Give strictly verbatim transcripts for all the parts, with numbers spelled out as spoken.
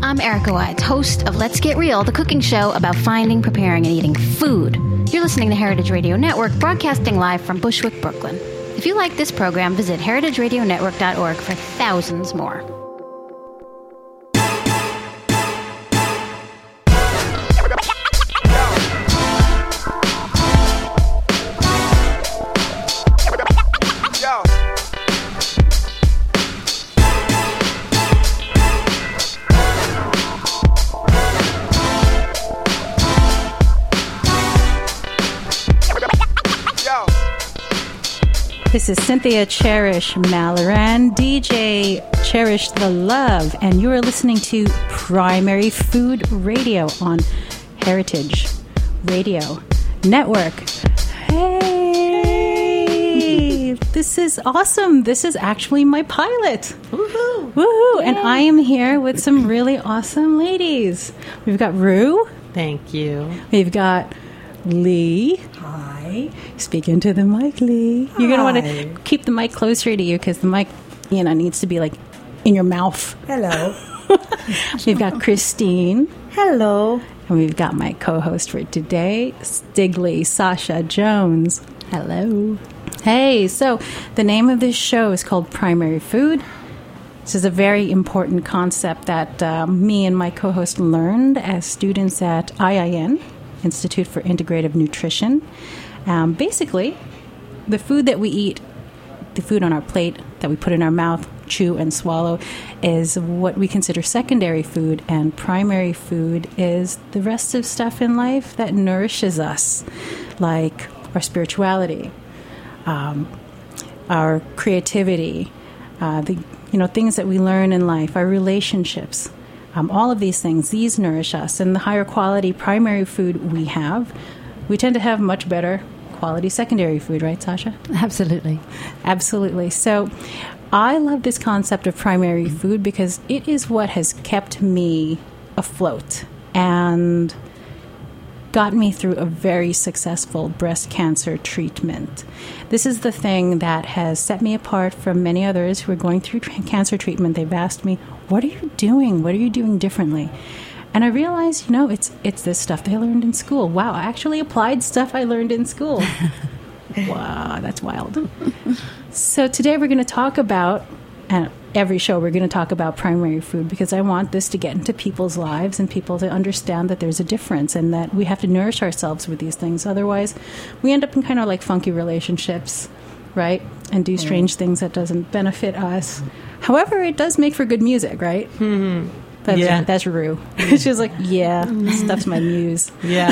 I'm Erica Wides, host of Let's Get Real, the cooking show about finding, preparing, and eating food. You're listening to Heritage Radio Network, broadcasting live from Bushwick, Brooklyn. If you like this program, visit heritage radio network dot org for thousands more. This is Cynthia Cherish Malloran, D J Cherish the Love, and you are listening to Primary Food Radio on Heritage Radio Network. Hey, this is awesome. This is actually my pilot. Woohoo! Woohoo! And I am here with some really awesome ladies. We've got Rue. Thank you. We've got Lee. Hi. Speak into the mic, Lee. You're going to want to keep the mic closer to you because the mic, you know, needs to be like in your mouth. Hello. We've got Christine. Hello. And we've got my co-host for today, Stigley, Sasha Jones. Hello. Hey, so the name of this show is called Primary Food. This is a very important concept that uh, me and my co-host learned as students at I I N, Institute for Integrative Nutrition. Um, basically, the food that we eat, the food on our plate that we put in our mouth, chew and swallow, is what we consider secondary food, and primary food is the rest of stuff in life that nourishes us, like our spirituality, um, our creativity, uh, the you know things that we learn in life, our relationships. Um, all of these things, these nourish us. And the higher quality primary food we have, we tend to have much better quality secondary food, right, Sasha? Absolutely. Absolutely. So I love this concept of primary food because it is what has kept me afloat and got me through a very successful breast cancer treatment. This is the thing that has set me apart from many others who are going through tra- cancer treatment. They've asked me, what are you doing? What are you doing differently? And I realized, you know, it's it's this stuff they learned in school. Wow, I actually applied stuff I learned in school. Wow, that's wild. So today we're going to talk about, and every show we're going to talk about primary food because I want this to get into people's lives and people to understand that there's a difference and that we have to nourish ourselves with these things. Otherwise, we end up in kind of like funky relationships, right? And do strange mm. things that doesn't benefit us. However, it does make for good music, right? Mm-hmm. That's, yeah. that's Rue. She's like, yeah, this stuff's my muse.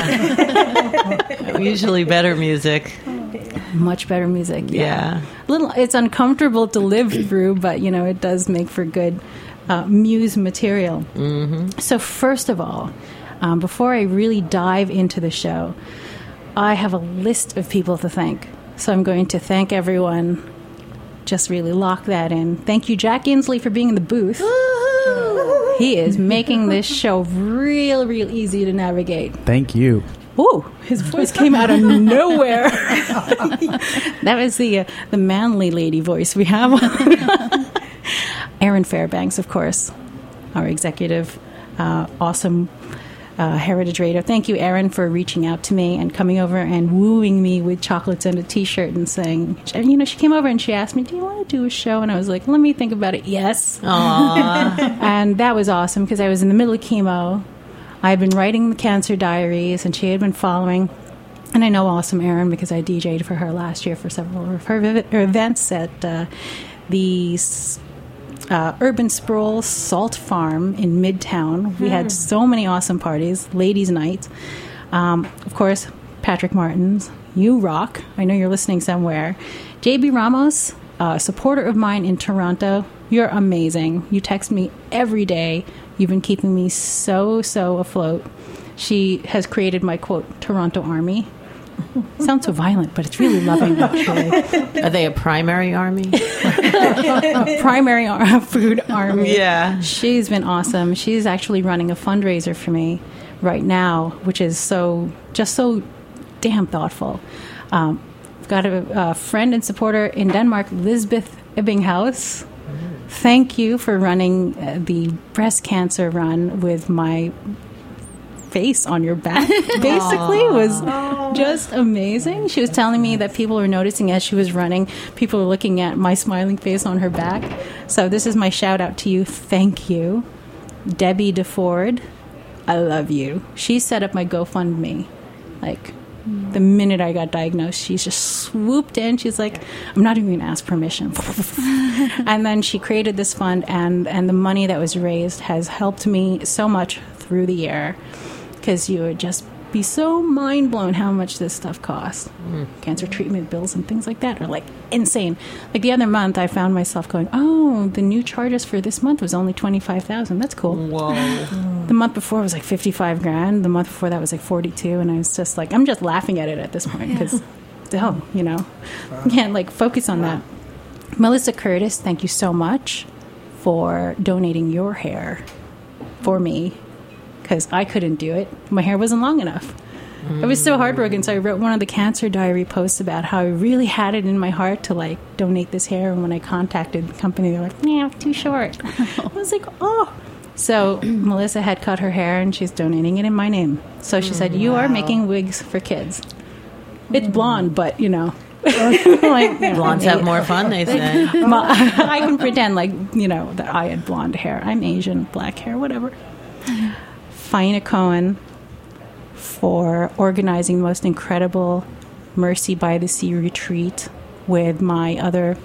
Yeah. Usually better music. Much better music. Yeah. yeah. Little, it's uncomfortable to live through, but, you know, it does make for good uh, muse material. Mm-hmm. So first of all, um, before I really dive into the show, I have a list of people to thank. So I'm going to thank everyone. Just really lock that in. Thank you, Jack Inslee, for being in the booth. He is making this show real, real easy to navigate. Thank you. Ooh, his voice came out of nowhere. That was the uh, the manly lady voice we have. Aaron Fairbanks, of course, our executive, uh, awesome uh, Heritage Radio. Thank you, Aaron, for reaching out to me and coming over and wooing me with chocolates and a T-shirt and saying, you know, she came over and she asked me, do you want to do a show? And I was like, let me think about it. Yes. Aww. And that was awesome because I was in the middle of chemo. I had been writing the cancer diaries and she had been following. And I know awesome Erin because I D J'd for her last year for several of her events at uh, the uh, Urban Sprawl Salt Farm in Midtown. We had so many awesome parties, ladies' night. Um, of course, Patrick Martins, you rock. I know you're listening somewhere. J B Ramos, a supporter of mine in Toronto. You're amazing. You text me every day. You've been keeping me so, so afloat. She has created my, quote, Toronto Army. Sounds so violent, but it's really loving, actually. Are they a primary army? A primary ar- food army. Yeah. She's been awesome. She's actually running a fundraiser for me right now, which is so, just so damn thoughtful. Um, I've got a, a friend and supporter in Denmark, Lisbeth Ebbinghaus. thank you for running uh, the breast cancer run with my face on your back. Basically, it was just amazing. She was telling me that people were noticing as she was running, people were looking at my smiling face on her back. So this is my shout out to you. Thank you. Debbie DeFord, I love you. She set up my GoFundMe. Like, the minute I got diagnosed, she just swooped in. She's like, I'm not even going to ask permission. And then she created this fund, and, and the money that was raised has helped me so much through the year, because you would just be so mind blown how much this stuff costs. Mm. Cancer treatment bills and things like that are like insane. Like the other month, I found myself going, oh, the new charges for this month was only twenty-five thousand. That's cool. Whoa. The month before was like fifty-five grand. The month before that was like forty-two. And I was just like, I'm just laughing at it at this point because, oh, you know, you can't like focus on that. Melissa Curtis, thank you so much for donating your hair for me, because I couldn't do it. My hair wasn't long enough. Mm. I was so heartbroken, so I wrote one of the Cancer Diary posts about how I really had it in my heart to, like, donate this hair. And when I contacted the company, they were like, yeah, too short. I was like, oh. So Melissa had cut her hair, and she's donating it in my name. So she mm, said, you wow. are making wigs for kids. It's blonde, but, you know. like, you know, blondes have more fun, they say. My, I can pretend, like, you know, that I had blonde hair. I'm Asian, black hair, whatever. Faina Cohen for organizing the most incredible Mercy by the Sea retreat with my other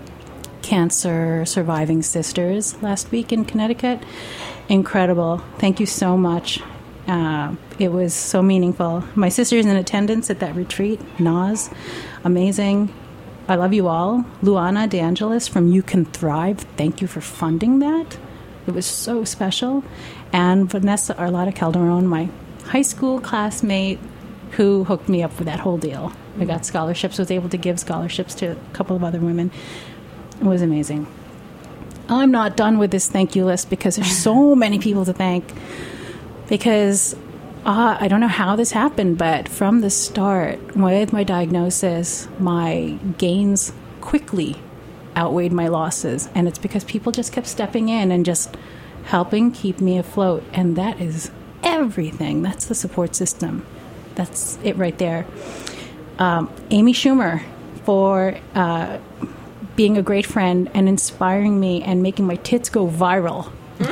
cancer surviving sisters last week in Connecticut. Incredible. Thank you so much. Uh, it was so meaningful. My sister's in attendance at that retreat. Naz, amazing. I love you all. Luana DeAngelis from You Can Thrive. Thank you for funding that. It was so special. And Vanessa Arlata Calderon, my high school classmate, who hooked me up with that whole deal. I got scholarships, was able to give scholarships to a couple of other women. It was amazing. I'm not done with this thank you list because there's so many people to thank. Because uh, I don't know how this happened, but from the start, with my diagnosis, my gains quickly outweighed my losses. And it's because people just kept stepping in and just helping keep me afloat. And that is everything. That's the support system. That's it right there. Um, Amy Schumer for uh, being a great friend and inspiring me and making my tits go viral.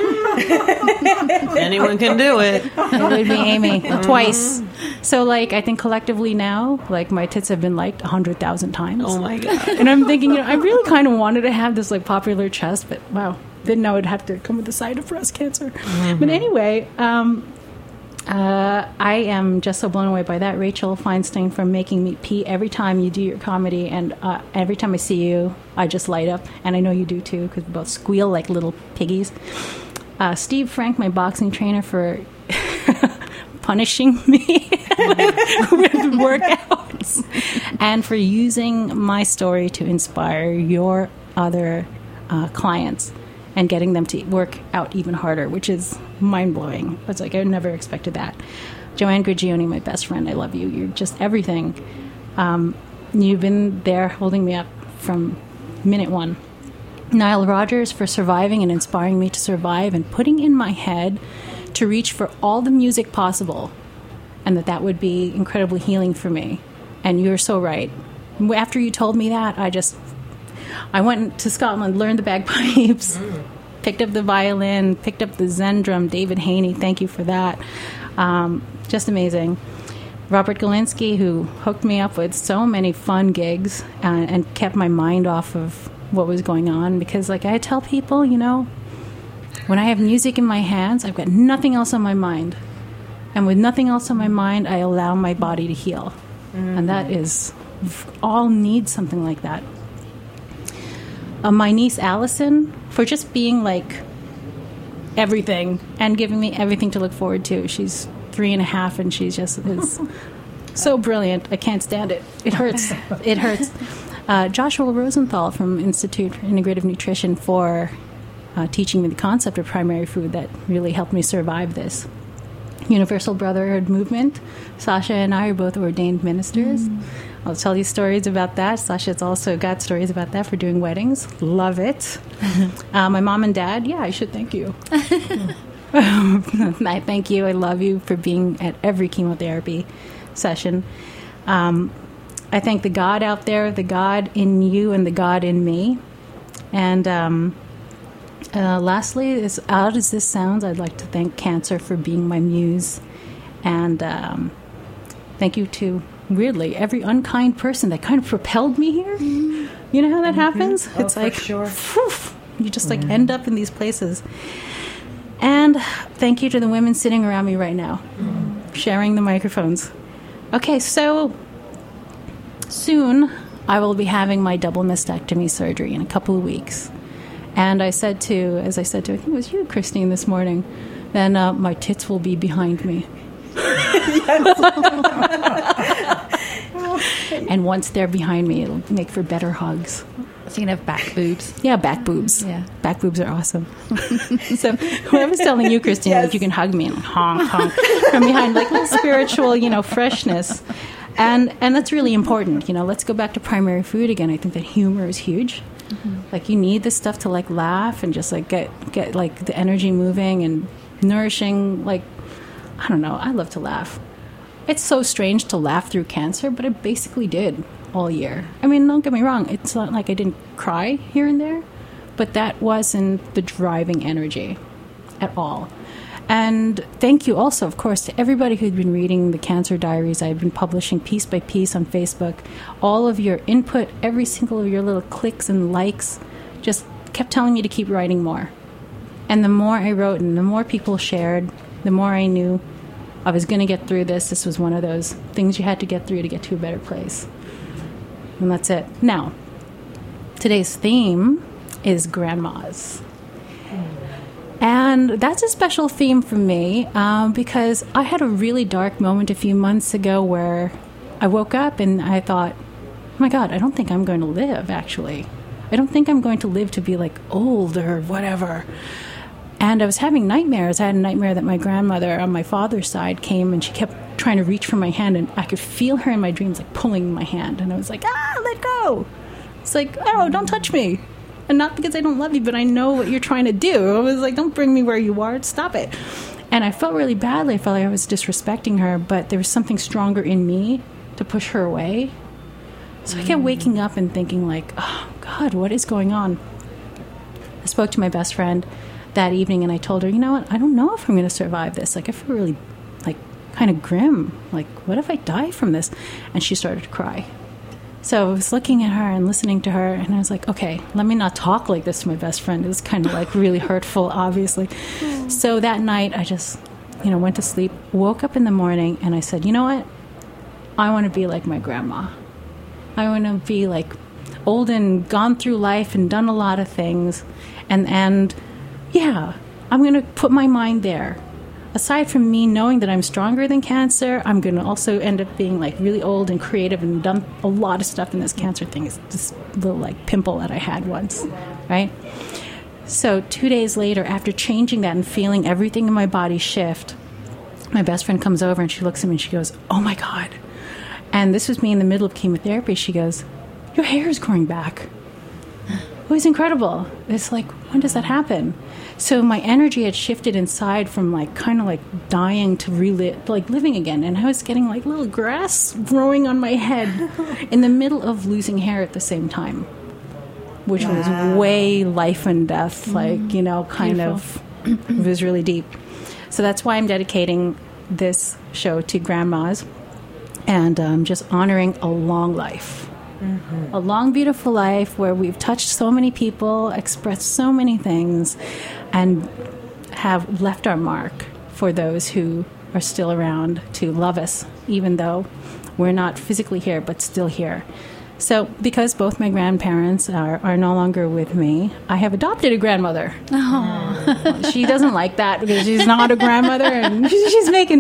Anyone can do it. It would be Amy twice. So, like, I think collectively now, like, my tits have been liked a hundred thousand times. Oh my god! And I'm thinking, you know, I really kind of wanted to have this like popular chest, but wow, didn't know it'd have to come with the side of breast cancer. Mm-hmm. But anyway, um, uh, I am just so blown away by that. Rachel Feinstein from Making Me Pee. Every time you do your comedy, and uh, every time I see you, I just light up, and I know you do too because we both squeal like little piggies. Uh, Steve Frank, my boxing trainer, for punishing me with workouts and for using my story to inspire your other uh, clients and getting them to work out even harder, which is mind-blowing. It's like I never expected that. Joanne Grigioni, my best friend, I love you. You're just everything. Um, you've been there holding me up from minute one. Nile Rodgers for surviving and inspiring me to survive and putting in my head to reach for all the music possible and that that would be incredibly healing for me. And you're so right. After you told me that, I just, I went to Scotland, learned the bagpipes, mm. picked up the violin, picked up the Zen drum. David Haney, thank you for that. Um, just amazing. Robert Galinsky, who hooked me up with so many fun gigs and, and kept my mind off of what was going on, because like I tell people, you know, when I have music in my hands, I've got nothing else on my mind, and with nothing else on my mind, I allow my body to heal. Mm-hmm. And that is, all need something like that. Uh, my niece Allison for just being like everything and giving me everything to look forward to. She's three and a half and she's just is so brilliant. I can't stand it. It hurts. It hurts. Uh, Joshua Rosenthal from Institute for Integrative Nutrition for uh, teaching me the concept of primary food that really helped me survive this. Universal Brotherhood Movement. Sasha and I are both ordained ministers. Mm. I'll tell you stories about that. Sasha's also got stories about that for doing weddings. Love it. uh, my mom and dad, yeah, I should thank you. I thank you. I love you for being at every chemotherapy session. Um, I thank the God out there, the God in you and the God in me. And um, uh, lastly, as odd as this sounds, I'd like to thank cancer for being my muse. And um, thank you to, weirdly, every unkind person that kind of propelled me here. Mm-hmm. You know how that mm-hmm. happens? Oh, it's like, sure. Whew, you just like mm-hmm. end up in these places. And thank you to the women sitting around me right now, mm-hmm. sharing the microphones. Okay, so soon I will be having my double mastectomy surgery in a couple of weeks. And I said to, as I said to, I think it was you, Christine, this morning, then uh, my tits will be behind me. And once they're behind me, it'll make for better hugs. So you can have back boobs. Yeah, back boobs. Yeah. Back boobs are awesome. So I was telling you, Christine, yes. like you can hug me and honk, honk from behind, like little spiritual, you know, freshness. And and that's really important. You know, let's go back to primary food again. I think that humor is huge. Mm-hmm. Like you need this stuff to like laugh and just like get, get like the energy moving and nourishing. Like, I don't know. I love to laugh. It's so strange to laugh through cancer, but I basically did all year. I mean, don't get me wrong. It's not like I didn't cry here and there, but that wasn't the driving energy at all. And thank you also, of course, to everybody who'd been reading the Cancer Diaries. I've been publishing piece by piece on Facebook. All of your input, every single of your little clicks and likes just kept telling me to keep writing more. And the more I wrote and the more people shared, the more I knew I was going to get through this. This was one of those things you had to get through to get to a better place. And that's it. Now, today's theme is grandmas. And that's a special theme for me um, because I had a really dark moment a few months ago where I woke up and I thought, oh my God, I don't think I'm going to live, actually. I don't think I'm going to live to be like old or whatever. And I was having nightmares. I had a nightmare that my grandmother on my father's side came and she kept trying to reach for my hand, and I could feel her in my dreams like pulling my hand. And I was like, ah, let go. It's like, oh, don't touch me. And not because I don't love you, but I know what you're trying to do. I was like, don't bring me where you are. Stop it. And I felt really badly. I felt like I was disrespecting her, but there was something stronger in me to push her away. So I kept waking up and thinking like, oh, God, what is going on? I spoke to my best friend that evening and I told her, you know what? I don't know if I'm going to survive this. Like, I feel really, like, kind of grim. Like, what if I die from this? And she started to cry. So I was looking at her and listening to her, and I was like, okay, let me not talk like this to my best friend. It was kind of like really hurtful, obviously. Mm. So that night, I just, you know, went to sleep, woke up in the morning, and I said, you know what? I want to be like my grandma. I want to be like old and gone through life and done a lot of things. And, and yeah, I'm going to put my mind there. Aside from me knowing that I'm stronger than cancer, I'm going to also end up being like really old and creative and done a lot of stuff in this cancer thing. It's this little like pimple that I had once, right? So two days later, after changing that and feeling everything in my body shift, my best friend comes over and she looks at me and she goes, oh my God. And this was me in the middle of chemotherapy. She goes, your hair is growing back. It was incredible. It's like, when does that happen? So my energy had shifted inside from like kind of like dying to relive, like living again. And I was getting like little grass growing on my head in the middle of losing hair at the same time, which wow. was way life and death, like, mm, you know, kind beautiful. Of, it was really deep. So that's why I'm dedicating this show to grandmas and um, just honoring a long life. Mm-hmm. A long, beautiful life where we've touched so many people, expressed so many things, and have left our mark for those who are still around to love us, even though we're not physically here, but still here. So because both my grandparents are, are no longer with me, I have adopted a grandmother. Oh. She doesn't like that because she's not a grandmother, and she's making...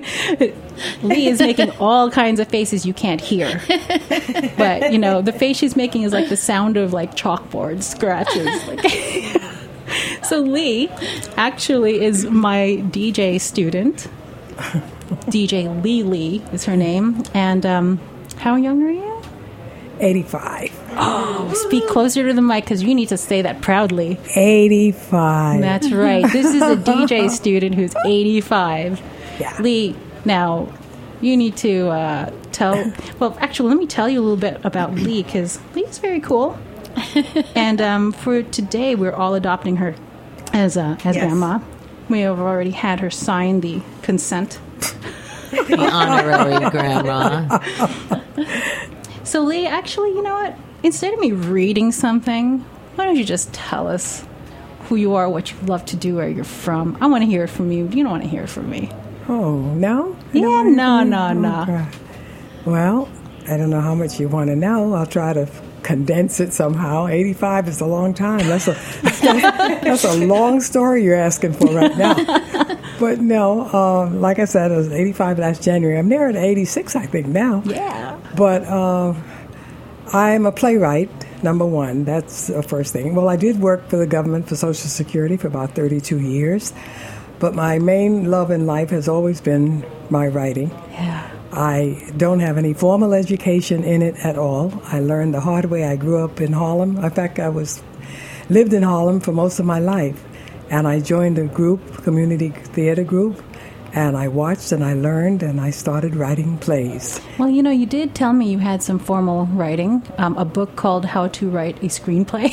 Lee is making all kinds of faces you can't hear. But, you know, the face she's making is like the sound of like chalkboard scratches. Like, so Lee actually is my D J student. D J Lee Lee is her name. And um, how young are you? eighty-five. Oh, speak closer to the mic because you need to say that proudly. eighty-five. That's right. This is a D J student who's eighty-five. Yeah. Lee, now you need to uh, tell. Well, actually, let me tell you a little bit about Lee because Lee's very cool. And um, for today, we're all adopting her as uh, as Yes. grandma. We have already had her sign the consent. The honorary grandma. So, Lee, actually, you know what? Instead of me reading something, why don't you just tell us who you are, what you love to do, where you're from? I want to hear it from you. You don't want to hear it from me. Oh, no? You Yeah, don't wanna no, hear? no, no. Okay. Well, I don't know how much you want to know. I'll try to condense it somehow. eighty-five is a long time. That's a that's a long story you're asking for right now. But no, um, like I said, it was eighty-five last January. I'm near at eighty-six, I think, now. Yeah. But uh, I'm a playwright, number one. That's the first thing. Well, I did work for the government for Social Security for about thirty-two years. But my main love in life has always been my writing. Yeah. I don't have any formal education in it at all. I learned the hard way. I grew up in Harlem. In fact, I was lived in Harlem for most of my life. And I joined a group, community theater group, and I watched and I learned and I started writing plays. Well, you know, you did tell me you had some formal writing, um, a book called How to Write a Screenplay.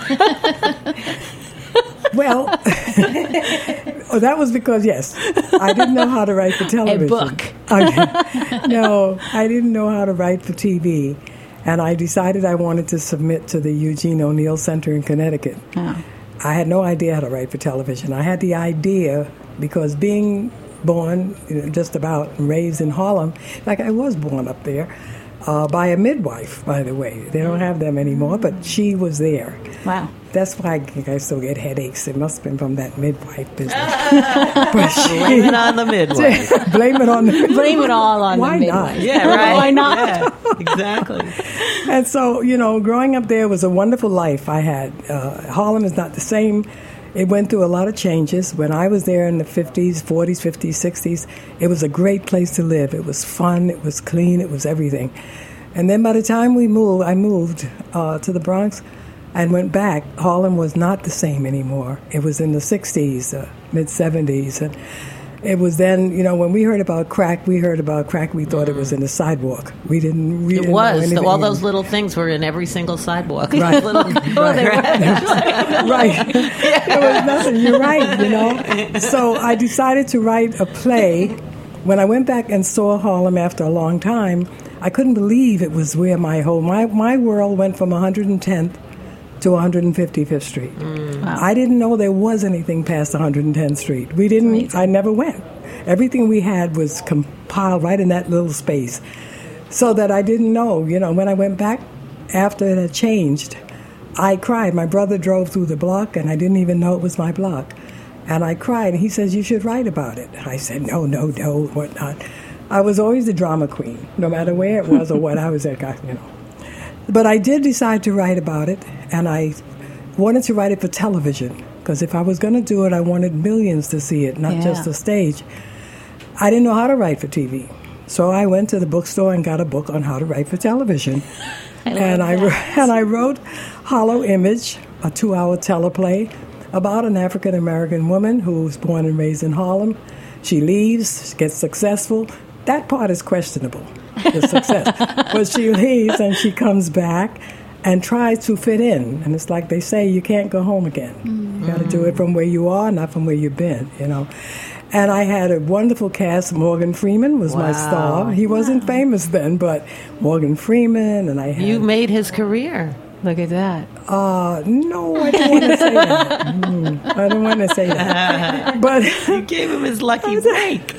Well, oh, that was because, yes, I didn't know how to write for television. A book. I, no, I didn't know how to write for T V. And I decided I wanted to submit to the Eugene O'Neill Center in Connecticut. Oh. I had no idea how to write for television. I had the idea because being born, you know, just about and raised in Harlem, like I was born up there, uh, by a midwife, by the way. They don't have them anymore, but she was there. Wow. That's why I think I still get headaches. It must have been from that midwife business. But she, Blame it on the midwife. blame it on the midwife. Blame it all on Why the not? midwife. Yeah, right. Why not? Yeah, exactly. And so, you know, growing up there was a wonderful life I had. Uh, Harlem is not the same. It went through a lot of changes. When I was there in the fifties, forties, fifties, sixties, it was a great place to live. It was fun. It was clean. It was everything. And then by the time we moved, I moved uh, to the Bronx and went back. Harlem was not the same anymore. It was in the sixties, uh, mid-seventies. And it was then, you know, when we heard about crack, we heard about crack, we thought it was in the sidewalk. We didn't we It didn't know was. anything. All those little things were in every single sidewalk. Right. Little, Oh, they were. Right. There was nothing. You're right, you know. So I decided to write a play. When I went back and saw Harlem after a long time, I couldn't believe it was where my whole, my, my world went from one hundred tenth to one hundred fifty-fifth Street. Mm. Wow. I didn't know there was anything past one hundred tenth Street. We didn't, Amazing. I never went. Everything we had was compiled right in that little space. So that I didn't know, you know, when I went back after it had changed, I cried. My brother drove through the block, and I didn't even know it was my block. And I cried, and he says, you should write about it. I said, no, no, no, whatnot. I was always the drama queen, no matter where it was or what I was at, you know. But I did decide to write about it, and I wanted to write it for television, because if I was going to do it, I wanted millions to see it, not Yeah. just the stage. I didn't know how to write for T V. So I went to the bookstore and got a book on how to write for television. I love and I that. and I wrote Hollow Image, a two-hour teleplay about an African-American woman who was born and raised in Harlem. She leaves, gets successful. That part is questionable, the success. But she leaves and she comes back and tries to fit in. And it's like they say, you can't go home again. Mm-hmm. You got to do it from where you are, not from where you've been, you know. And I had a wonderful cast. Morgan Freeman was my Wow. star. He wasn't famous then, but Morgan Freeman, and I had... You made his career. Look at that. Uh, no, I don't want to say that. Mm, I don't want to say that. But You gave him his lucky break.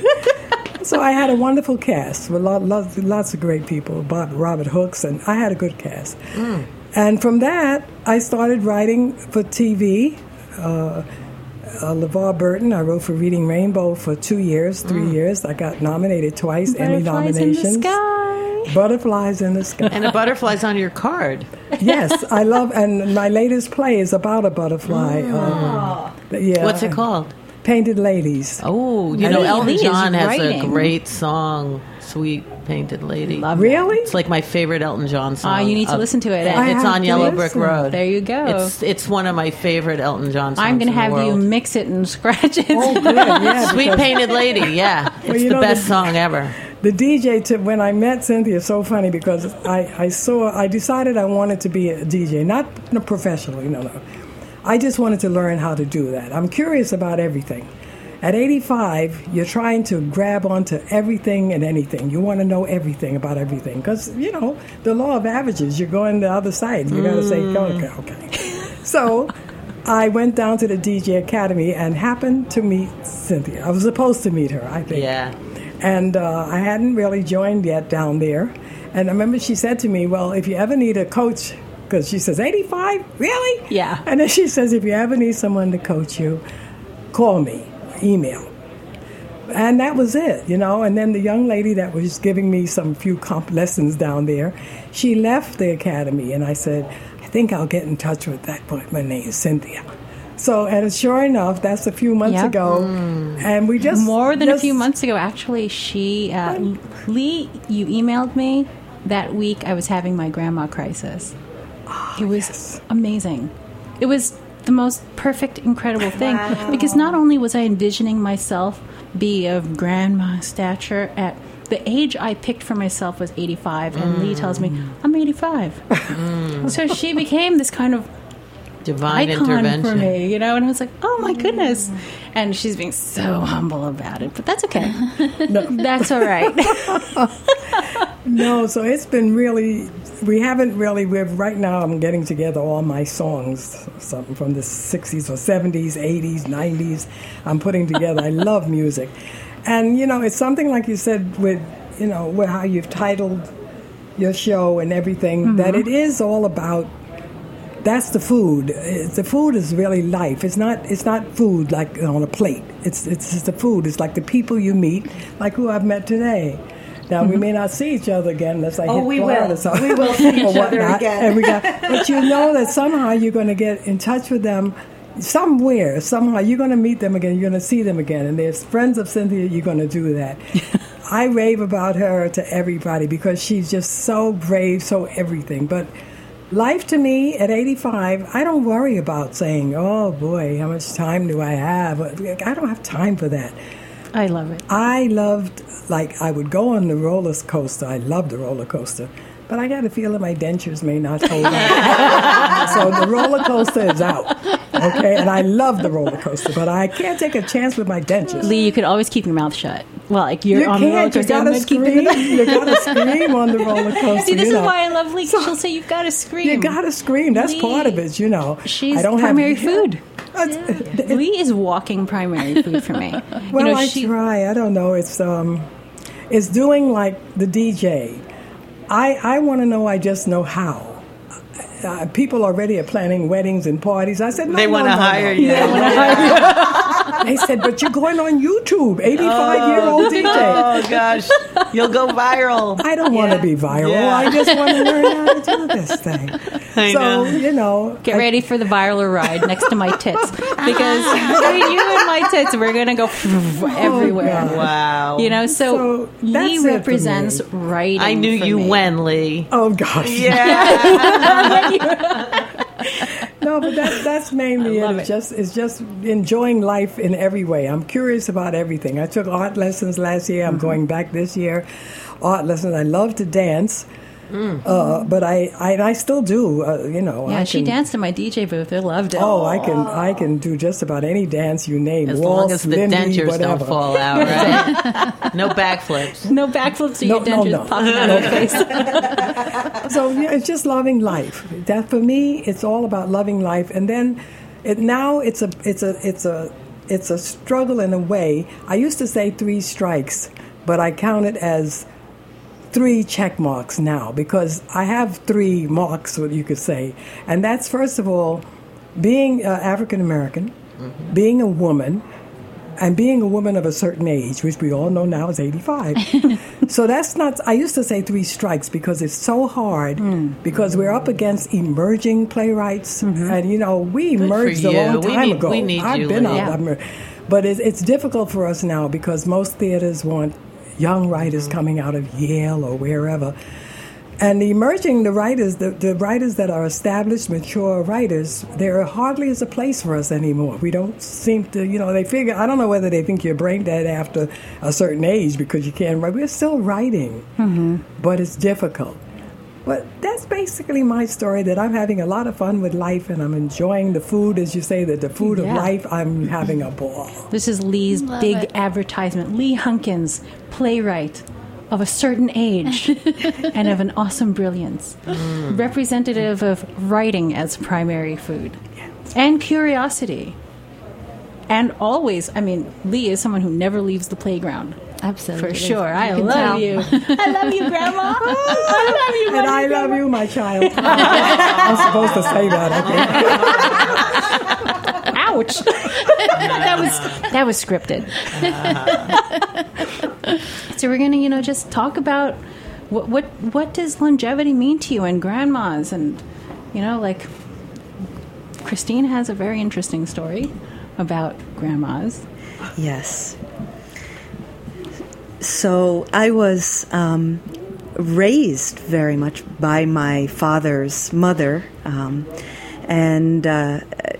so I had a wonderful cast with lot, lots, lots of great people. Bob, Robert Hooks, and I had a good cast. Mm. And from that, I started writing for T V. Uh, uh, LeVar Burton, I wrote for Reading Rainbow for two years, three mm. years. I got nominated twice, Emmy Butterflies nominations. in the sky. Butterflies in the Sky. And a butterfly's on your card. Yes, I love, and my latest play is about a butterfly. Um, yeah. What's it called? Painted Ladies. Oh, you I know, think Elton Lee is John has writing. a great song, "Sweet Painted Lady." Love Really? It's like my favorite Elton John song. Ah, you need to of- listen to it. and I it's have on to Yellow Brick listen. Road. There you go. It's it's one of my favorite Elton John songs. I'm going to in the have you world. mix it and scratch it. Oh, good, yeah. Sweet because Painted Lady. Yeah, it's you the know, best the- song ever. The D J tip, when I met Cynthia, is so funny because I, I saw, I decided I wanted to be a D J, not no, professionally, no, no. I just wanted to learn how to do that. I'm curious about everything. At eighty-five, you're trying to grab onto everything and anything. You want to know everything about everything because, you know, the law of averages, you're going the other side. You got to say, okay, okay. So I went down to the D J Academy and happened to meet Cynthia. I was supposed to meet her, I think. Yeah. And uh, I hadn't really joined yet down there. And I remember she said to me, well, if you ever need a coach, because she says, eighty-five? Really? Yeah. And then she says, if you ever need someone to coach you, call me, email. And that was it, you know. And then the young lady that was giving me some few comp lessons down there, she left the academy. And I said, I think I'll get in touch with that boy. My name is Cynthia. So, and sure enough, that's a few months Yep. ago. And we just... More than a just- few months ago, actually, she, uh, Lee, you emailed me that week I was having my grandma crisis. It was yes. amazing. It was the most perfect, incredible thing because not only was I envisioning myself be of grandma stature at the age I picked for myself was eighty-five, and Lee tells me I'm eighty-five. So she became this kind of Divine icon intervention. for me, you know, and I was like, oh my goodness. And she's being so humble about it, but that's okay. That's all right. No, so it's been really, we haven't really, we're, right now I'm getting together all my songs, something from the sixties or seventies, eighties, nineties. I'm putting together, I love music. And, you know, it's something like you said with, you know, with how you've titled your show and everything, mm-hmm. that it is all about, that's the food. It's, the food is really life. It's not, it's not food like on a plate. It's, it's just the food. It's like the people you meet, like who I've met today. Now, we may not see each other again unless I Oh, hit we Florida will. so- We will see each or other whatnot. again. And we got, but you know that somehow you're going to get in touch with them somewhere. Somehow you're going to meet them again. You're going to see them again. And there's friends of Cynthia, you're going to do that. I rave about her to everybody because she's just so brave, so everything. But life to me at eighty-five, I don't worry about saying, oh, boy, how much time do I have? I don't have time for that. I love it. I loved, like, I would go on the roller coaster. I loved the roller coaster. But I got a feeling my dentures may not hold on. So the roller coaster is out. Okay? And I love the roller coaster, but I can't take a chance with my dentures. Lee, you could always keep your mouth shut. Well, like you're You on the roller can't. You coaster. gotta I'm keeping scream. it- You gotta scream on the roller coaster. See, this you is know. why I love Lee. She'll say you've got to scream. You gotta scream. That's Lee, part of it, you know. She's I don't primary have, food. That's- Lee is walking primary food for me. Well, you know, I she, try. I don't know. It's um, it's doing like the D J. I I want to know. I just know how. Uh, people already are planning weddings and parties. I said, no, They no, want to no, no. hire you. They said, but you're going on YouTube, eighty-five-year-old D J. Oh gosh, you'll go viral. I don't want to be viral. Yeah. I just want to learn how to do this thing. I so, know. you know. Get I- ready for the viral ride next to my tits because you and my tits, we're gonna go everywhere. God. Wow. You know, so, So, Lee that's it for represents me. writing. I knew for you me. when, Lee. Oh, gosh. Yeah. No, but that, that's mainly it. love It's it. just it's just enjoying life in every way. I'm curious about everything. I took art lessons last year. I'm Mm-hmm. going back this year. Art lessons. I love to dance, uh, but I, I I still do. Uh, you know. Mm. Yeah, I she can- danced in my D J booth. I loved it. Oh, I can I can do just about any dance you name. As Waltz, long as the Lindy, dentures whatever. don't fall out, right? No backflips. No backflips or No, your no, dentures no. popping out of your face. So yeah, it's just loving life. That for me, it's all about loving life. And then, it now it's a it's a it's a it's a struggle in a way. I used to say three strikes, but I count it as three check marks now because I have three marks, what you could say, and that's first of all being uh, African American, mm-hmm. being a woman. And being a woman of a certain age, which we all know now is eighty-five. So that's not, I used to say three strikes because it's so hard mm. because we're up against emerging playwrights. Mm-hmm. And, you know, we Good emerged for a you. long We time need- ago. we need I've you, been Lee. out. Yeah. I'm- But it's, it's difficult for us now because most theaters want young writers coming out of Yale or wherever. And the emerging, the writers, the, the writers that are established, mature writers, there hardly is a place for us anymore. We don't seem to, you know, they figure, I don't know whether they think you're brain dead after a certain age because you can't write. We're still writing, mm-hmm. but it's difficult. But that's basically my story, that I'm having a lot of fun with life and I'm enjoying the food, as you say, that the food yeah. of life, I'm having a ball. This is Lee's Love big it. advertisement. Lee Hunkins, playwright of a certain age and of an awesome brilliance. Mm. Representative of writing as primary food. Yes. And curiosity. And always, I mean, Lee is someone who never leaves the playground. Absolutely. For sure. I you love tell. you. I love you, Grandma. I love you, And I love you, my child. I'm supposed to say that, I think. Ouch. that was that was scripted. So we're going to, you know, just talk about what, what what does longevity mean to you and grandmas, and, you know, like Christine has a very interesting story about grandmas. Yes. So I was um, raised very much by my father's mother, um, and uh,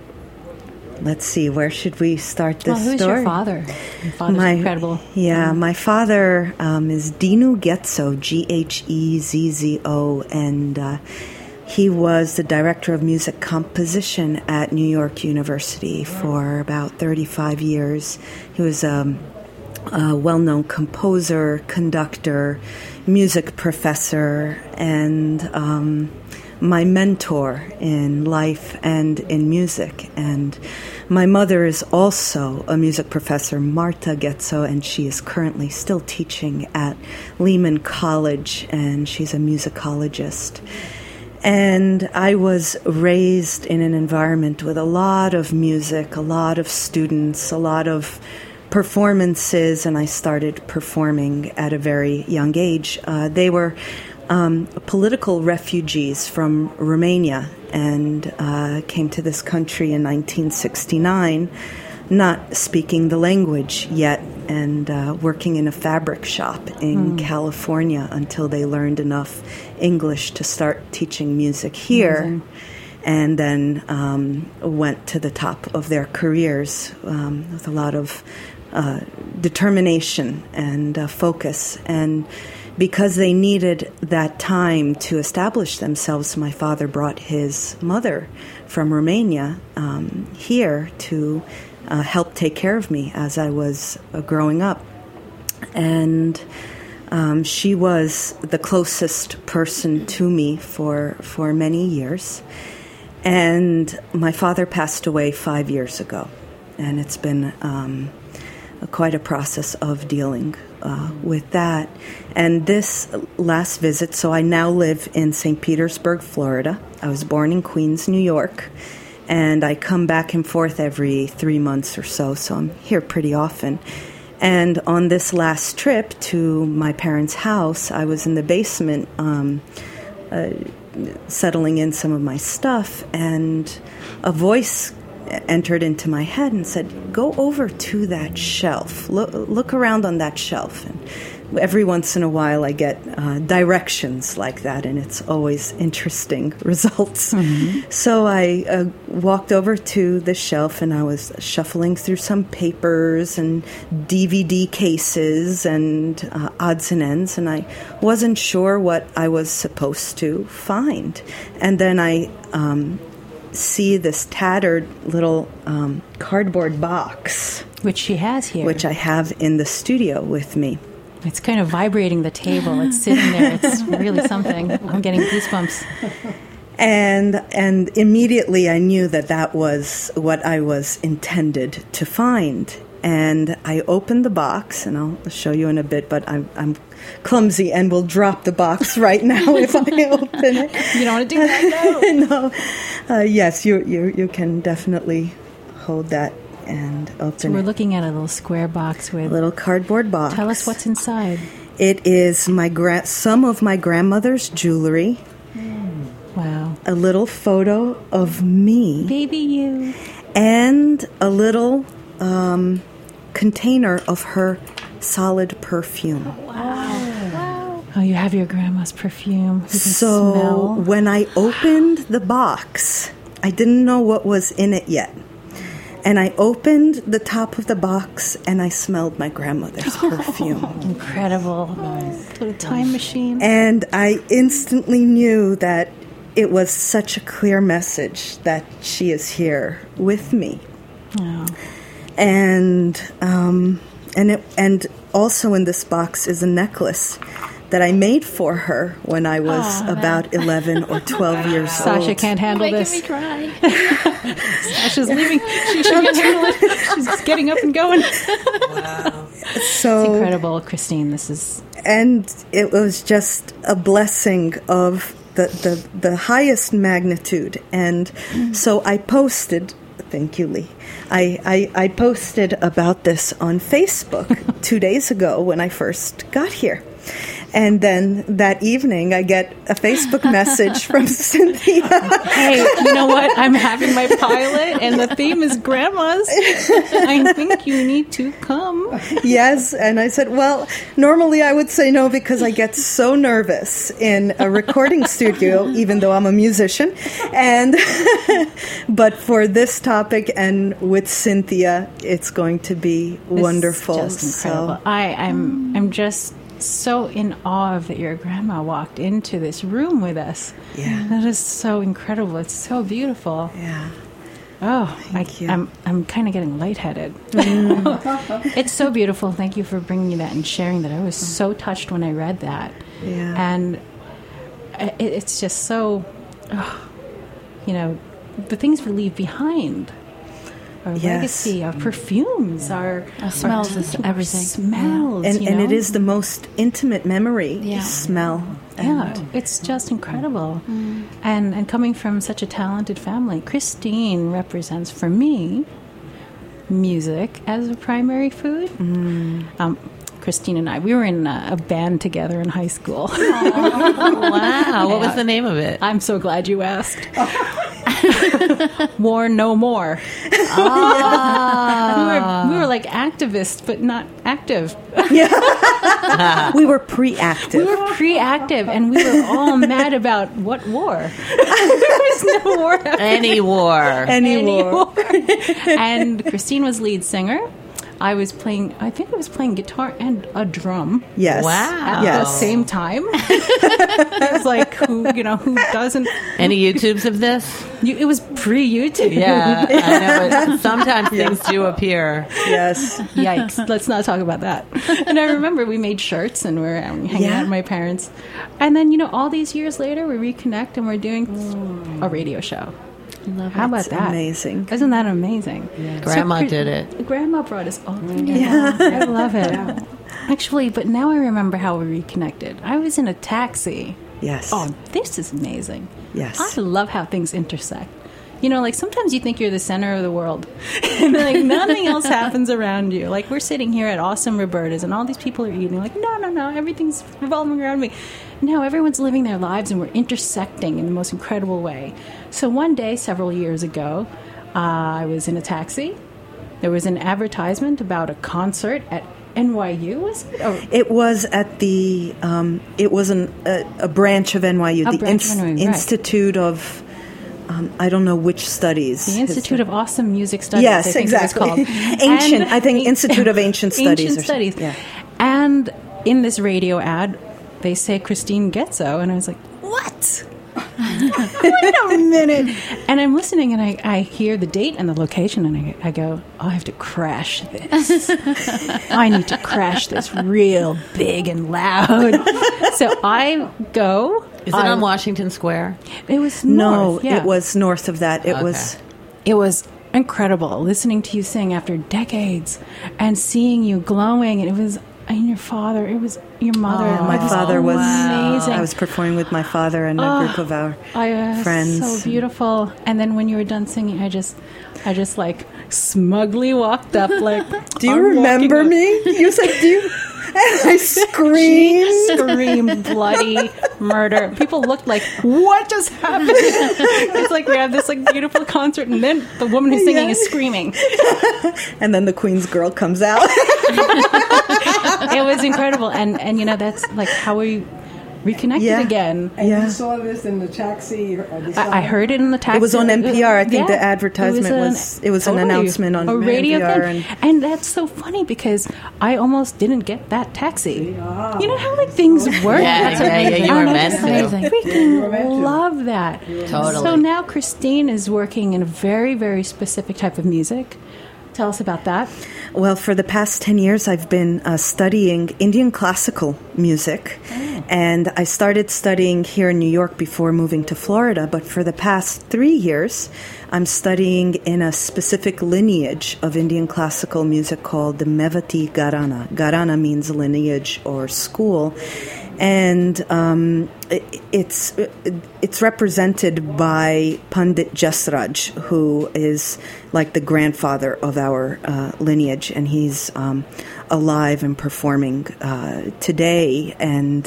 let's see, where should we start this well, who's story? Your father? Your father's my, incredible. Yeah, um, my father um, is Dinu Getzo, G H E Z Z O, and uh, he was the director of music composition at New York University for about thirty-five years. He was um, a well-known composer, conductor, music professor, and um, my mentor in life and in music. And my mother is also a music professor, Marta Getzo, and she is currently still teaching at Lehman College, and she's a musicologist. And I was raised in an environment with a lot of music, a lot of students, a lot of performances, and I started performing at a very young age. Uh, they were um, political refugees from Romania and uh, came to this country in nineteen sixty-nine, not speaking the language yet, and uh, working in a fabric shop in mm. California until they learned enough English to start teaching music here. Amazing. And then um, went to the top of their careers um, with a lot of uh, determination and uh, focus. And because they needed that time to establish themselves, my father brought his mother from Romania um, here to uh, help take care of me as I was uh, growing up. And um, she was the closest person to me for for many years. And my father passed away five years ago, and it's been um, a, quite a process of dealing uh, with that. And this last visit, so I now live in Saint Petersburg, Florida. I was born in Queens, New York, and I come back and forth every three months or so, so I'm here pretty often. And on this last trip to my parents' house, I was in the basement um, uh, settling in some of my stuff, and a voice entered into my head and said, go over to that shelf. Look, look around on that shelf. And every once in a while I get uh, directions like that, and it's always interesting results. Mm-hmm. So I uh, walked over to the shelf, and I was shuffling through some papers and D V D cases and uh, odds and ends, and I wasn't sure what I was supposed to find. And then I um, see this tattered little um, cardboard box. Which she has here. Which I have in the studio with me. It's kind of vibrating the table. It's sitting there. It's really something. I'm getting goosebumps. And and immediately I knew that that was what I was intended to find. And I opened the box, and I'll show you in a bit, but I'm, I'm clumsy and will drop the box right now if I open it. You don't want to do that, no. no. Uh, yes, you, you, you can definitely hold that and open So we're it. looking at a little square box with... A little cardboard box. Tell us what's inside. It is my gra- some of my grandmother's jewelry. Mm. Wow. A little photo of me. Baby you. And a little um, container of her solid perfume. Oh, you have your grandma's perfume. You can So smell. when I opened the box, I didn't know what was in it yet. And I opened the top of the box and I smelled my grandmother's perfume. Incredible. Little time machine. And I instantly knew that it was such a clear message that she is here with me. Oh. And um, and it, and also in this box is a necklace that I made for her when I was about eleven or twelve years old. Sasha can't handle Making this. me cry. Sasha's leaving. She, she can't handle it. She's just getting up and going. So Incredible, Christine. This is and it was just a blessing of the, the, the highest magnitude. And so I posted, thank you, Lee. I, I, I posted about this on Facebook two days ago when I first got here. And then that evening, I get a Facebook message from Cynthia. hey, you know what? I'm having my pilot, and the theme is grandmas. I think you need to come. Yes, and I said, well, normally I would say no because I get so nervous in a recording studio, even though I'm a musician. And but for this topic and with Cynthia, it's going to be wonderful. It's just incredible. So, I, I'm, I'm just so in awe of that your grandma walked into this room with us. Yeah. That is so incredible. It's so beautiful. yeah. Oh, I, Thank you. I'm I'm kind of getting lightheaded. It's so beautiful. Thank you for bringing me that and sharing that. I was so touched when I read that. Yeah. And it, it's just so, oh, you know, the things we leave behind. Our Yes. legacy, our perfumes, our, Our smells is everything. Smells, And, you and know? it is the most intimate memory, Yeah. smell. Yeah, And it's just incredible. And and coming from such a talented family, Christine represents for me music as a primary food. Um, Christine and I, we were in a, a band together in high school. Wow. What was the name of it? I'm so glad you asked. War No More. we, were, we were like activists, but not active. we were pre-active. We were pre-active, and we were all mad about what war? There was no war happening. Any war. Any war. And Christine was lead singer. I was playing, I think I was playing guitar and a drum Yes. Wow. at Yes. the same time. It was like, who, you know, who doesn't? Any YouTubes of this? You, it was pre-YouTube. Yeah, I know. But sometimes things do appear. Yes. Yikes. Let's not talk about that. And I remember we made shirts and we were um, hanging Yeah. out with my parents. And then, you know, all these years later, we reconnect and we're doing a radio show. How about It's that? amazing. Isn't that amazing? Grandma Chris- did it. Grandma brought us all together. I love it. Actually, but now I remember how we reconnected. I was in a taxi. Yes. Oh, this is amazing. Yes. I love how things intersect. You know, like sometimes you think you're the center of the world and like nothing else happens around you. Like we're sitting here at Awesome Roberta's and all these people are eating. Like, no, no, no, everything's revolving around me. No, everyone's living their lives and we're intersecting in the most incredible way. So one day, several years ago, uh, I was in a taxi. There was an advertisement about a concert at N Y U, was it? Or It was at the, um, it was an, a, a branch of N Y U, A the branch of N Y U, right. Institute of, um, I don't know which studies. the Institute of Awesome Music Studies, Yes, I think exactly. it was called. Ancient, And- I think Institute of Ancient Studies. Ancient or Studies. something. Yeah. And in this radio ad, they say Christine Getzo, and I was like, what? Wait a minute. And I'm listening, and I, I hear the date and the location, and I, I go, oh, I have to crash this. I need to crash this real big and loud. So I go. Is it I- on Washington Square? It was No, north, yeah. it was north of that. It Okay. was, It was incredible listening to you sing after decades and seeing you glowing. And it was, and your father, it was your mother. Oh, my It was father was, amazing. I was performing with my father and a group of our I, uh, friends. So beautiful. And then when you were done singing, I just, I just like smugly walked up, like. Do you I'm walking remember up. me? You said, do you? And I screamed. Scream, bloody murder. People looked like, what just happened? It's like we have this like beautiful concert, and then the woman who's singing Yeah. is screaming. And then the Queen's girl comes out. It was incredible, and and you know that's like how we reconnected Yeah. again. And Yeah. you saw this in the taxi. Or the I, I heard it in the taxi. It was on N P R. I think the Yeah. advertisement an- was- it was an announcement on a radio N P R thing. and- And that's so funny because I almost didn't get that taxi. You know how like things work? Yeah, That's yeah, yeah, amazing. you were And I meant just, to. I freaking love that. Totally. So now Christine is working in a very, very specific type of music. Tell us about that. Well, for the past ten years, I've been uh, studying Indian classical music. And I started studying here in New York before moving to Florida. But for the past three years, I'm studying in a specific lineage of Indian classical music called the Mevati Gharana. Gharana means lineage or school. And um, it, it's it's represented by Pandit Jasraj, who is like the grandfather of our uh, lineage, and he's um, alive and performing uh, today. And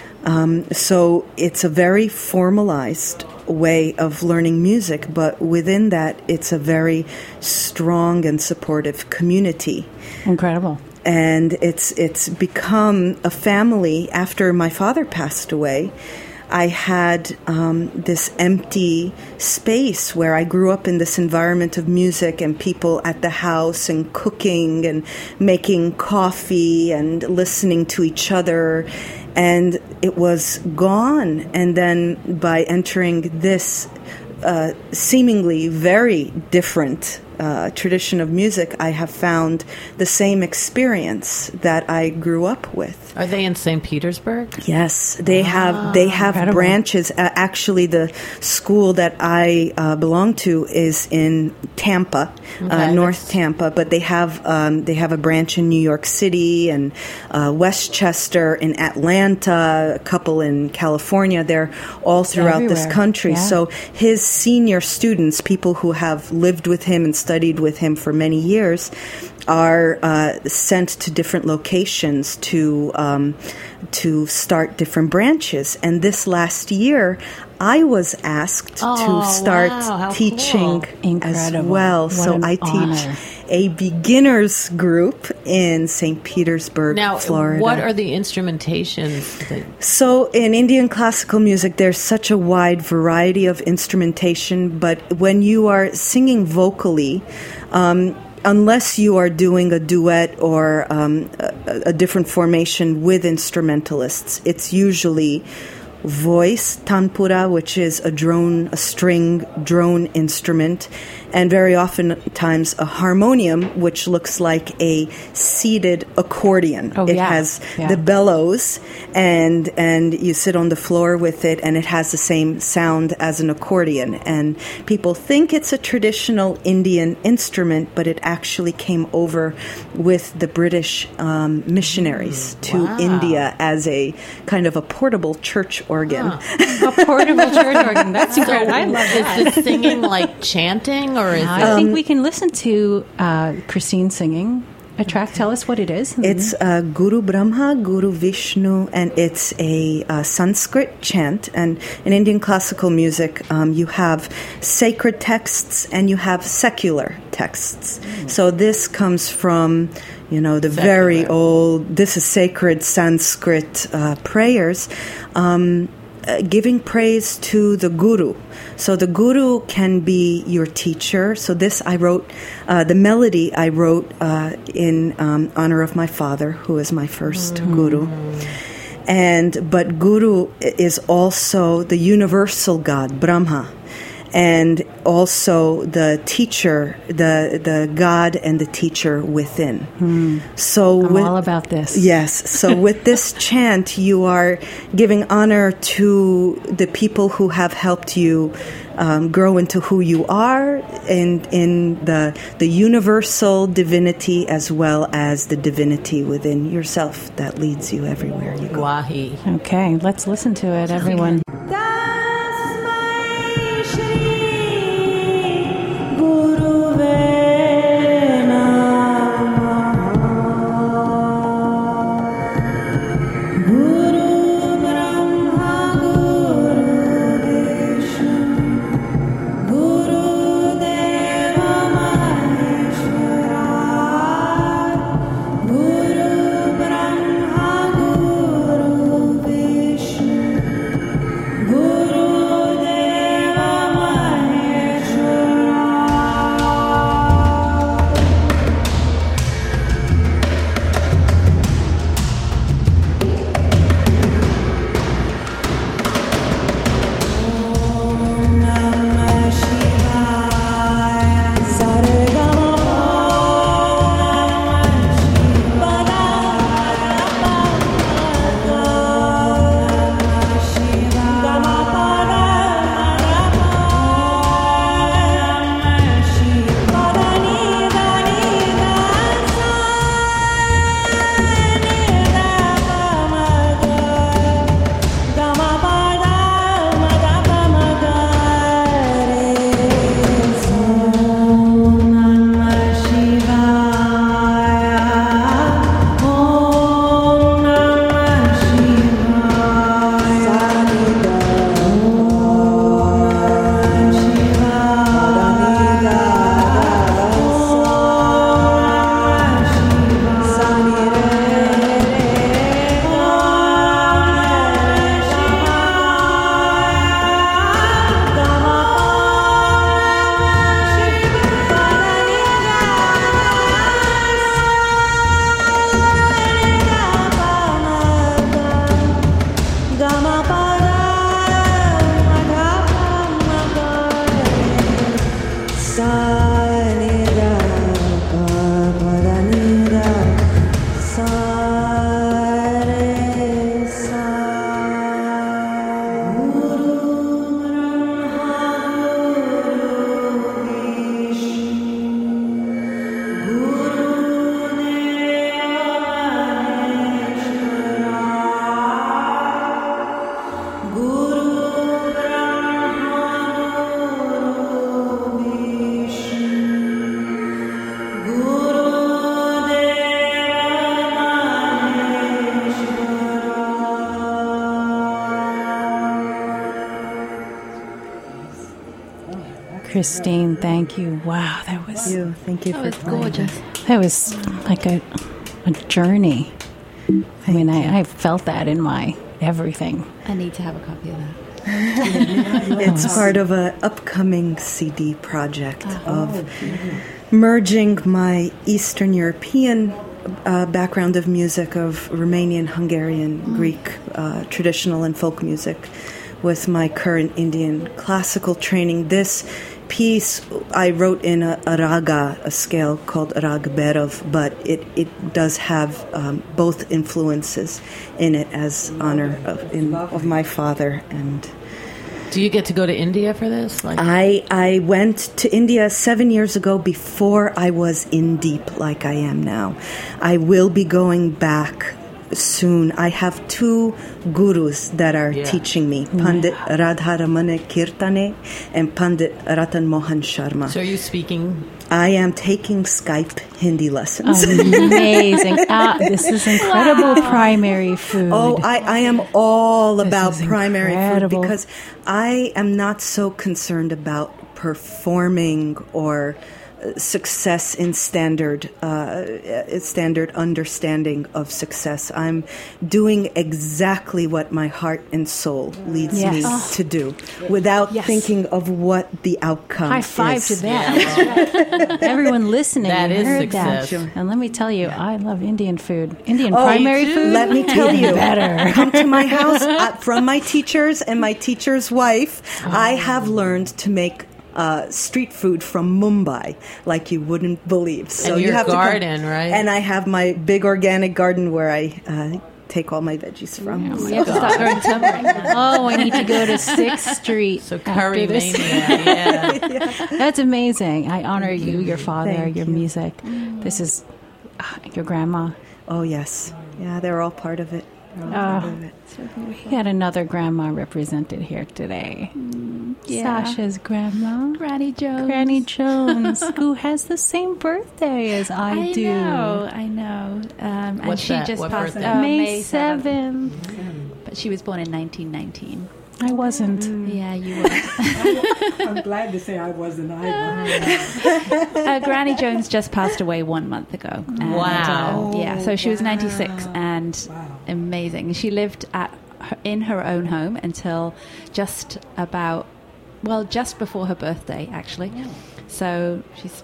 um, so it's a very formalized way of learning music, but within that, it's a very strong and supportive community. Incredible. And it's it's become a family. After my father passed away, I had um, this empty space where I grew up in this environment of music and people at the house and cooking and making coffee and listening to each other. And it was gone. And then by entering this uh, seemingly very different Uh, tradition of music, I have found the same experience that I grew up with. Are they in Saint Petersburg? Yes, they have they have incredible. branches. Uh, actually, the school that I uh, belong to is in Tampa, Okay, uh, North that's- Tampa, but they have um, they have a branch in New York City and uh, Westchester, in Atlanta, a couple in California. They're all throughout this everywhere, country. yeah. So his senior students, people who have lived with him and studied with him for many years, are uh, sent to different locations to um, to start different branches. And this last year, I was asked Oh, to start wow, how teaching cool. as Incredible. well. What So an I teach honor. a beginners group in Saint Petersburg, Now, Florida. what are the instrumentations? That, So in Indian classical music, there's such a wide variety of instrumentation, but when you are singing vocally, um, unless you are doing a duet or um, a, a different formation with instrumentalists, it's usually voice, tanpura, which is a drone, a string drone instrument, and very often times a harmonium, which looks like a seated accordion. Oh, it yeah. has Yeah. the bellows, and and you sit on the floor with it, and it has the same sound as an accordion. And people think it's a traditional Indian instrument, but it actually came over with the British um, missionaries to wow. India as a kind of a portable church organ. A portable church organ. That's incredible. I love is that. this singing like chanting, or is I it? think we can listen to uh, Christine singing a track. Tell us what it is. It's uh, Guru Brahma, Guru Vishnu, and it's a uh, Sanskrit chant. And in Indian classical music, um, you have sacred texts and you have secular texts. So this comes from, you know, the very old, this is sacred Sanskrit uh, prayers, um, uh, giving praise to the Guru. So the Guru can be your teacher. So this I wrote, uh, the melody I wrote uh, in um, honor of my father, who is my first Guru. And but Guru is also the universal God, Brahma, and also the teacher, the the God and the teacher within. So I'm with, all about this. Yes. So with this chant, you are giving honor to the people who have helped you um, grow into who you are, and in the the universal divinity as well as the divinity within yourself that leads you everywhere you go. Wahi. Okay, let's listen to it, everyone. Christine, thank you. Wow, that was Thank you. Thank you That for was playing. gorgeous. that was like a a journey. I mean, I, I felt that in my everything. I need to have a copy of that. It's part of an upcoming C D project of merging my Eastern European uh, background of music, of Romanian, Hungarian, Greek, uh, traditional and folk music, with my current Indian classical training. This piece I wrote in a, a raga, a scale called Rag Bhairav, but it, it does have um, both influences in it as honor of, in, of my father. And Do you get to go to India for this? Like, I I went to India seven years ago before I was in deep like I am now. I will be going back soon. I have two gurus that are Yeah. teaching me, Pandit Radharamane Kirtane and Pandit Ratan Mohan Sharma. so are you speaking? I am taking Skype Hindi lessons. Amazing. Ah, this is incredible primary food. Oh, I, I am all about is primary incredible. food because I am not so concerned about performing or uh, success in standard uh, uh, standard understanding of success. I'm doing exactly what my heart and soul leads Yes. me Oh. to do without Yes. thinking of what the outcome High five is. to that. Everyone listening, That you is heard success. that. And let me tell you, I love Indian food. Indian Oh, primary you too? food. Let me tell you, better. come to my house uh, from my teachers and my teacher's wife. I have learned to make uh, street food from Mumbai like you wouldn't believe. So And you your have garden, to come, right? And I have my big organic garden where I uh, take all my veggies from. You have to start growing turmeric now. Oh, I need to go to sixth Street. So after curry this. mania, yeah. That's amazing. I honor you, your father, Thank your you. music. This is ah, your grandma. Oh, yes. Yeah, they're all part of it. They're all part of it. We had another grandma represented here today. yeah. Sasha's grandma. Granny Jones. Granny Jones, who has the same birthday as I, I do. know, I know. Um, and What's she that? just What passed birthday? uh, May seventh. seventh. But she was born in nineteen nineteen. I wasn't. Yeah, you were. I'm glad to say I wasn't either. uh, Granny Jones just passed away one month ago. And, Wow. uh, yeah, so she was Wow. ninety-six and Wow. amazing. She lived at her, in her own home until just about, well, just before her birthday, actually. So she's,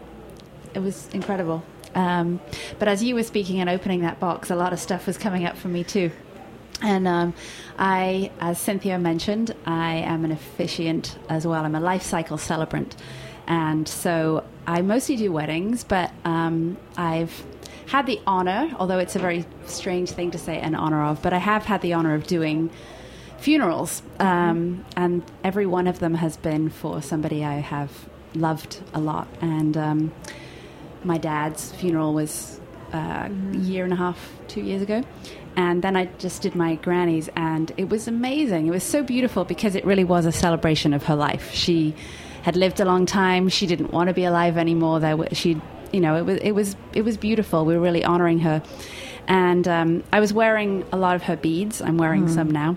it was incredible. Um, but as you were speaking and opening that box, a lot of stuff was coming up for me too. And um, I, as Cynthia mentioned, I am an officiant as well. I'm a life cycle celebrant. And so I mostly do weddings, but um, I've had the honor, although it's a very strange thing to say an honor of, but I have had the honor of doing funerals. Um, and every one of them has been for somebody I have loved a lot. And um, my dad's funeral was uh, a year and a half, two years ago. And then I just did my granny's, and it was amazing. It was so beautiful because it really was a celebration of her life. She had lived a long time. She didn't want to be alive anymore. There, wa- she, you know, it was it was it was beautiful. We were really honoring her, and um, I was wearing a lot of her beads. I'm wearing some now.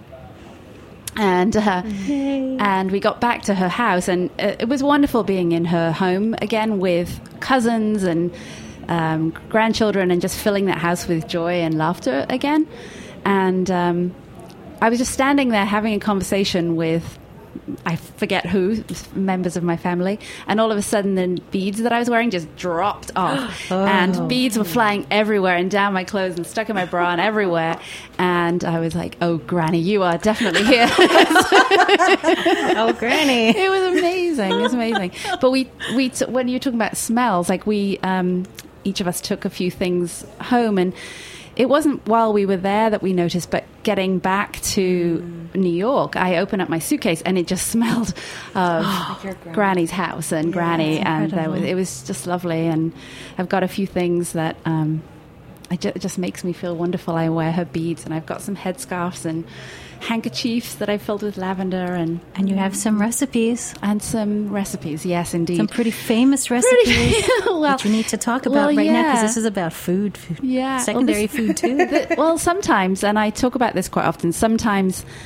And uh, and we got back to her house, and uh, it was wonderful being in her home again with cousins and um, grandchildren, and just filling that house with joy and laughter again. And um, I was just standing there having a conversation with, I forget who, members of my family, and all of a sudden the beads that I was wearing just dropped off, and beads were flying everywhere and down my clothes and stuck in my bra and everywhere. And I was like, "Oh, Granny, you are definitely here." Oh, Granny. It was amazing. It was amazing. But we we t- when you're talking about smells, like we um, each of us took a few things home, and it wasn't while we were there that we noticed, but getting back to New York, I opened up my suitcase and it just smelled of Granny's house and Granny, and there was, it was just lovely. And I've got a few things that um, I ju- it just makes me feel wonderful. I wear her beads, and I've got some headscarves and handkerchiefs that I filled with lavender, and And you have some recipes, and some recipes. Yes, indeed. some pretty famous recipes well, that you need to talk about well, right now, because yeah. this is about food, food Yeah. secondary Well, this- food too. The- well, sometimes, and I talk about this quite often, sometimes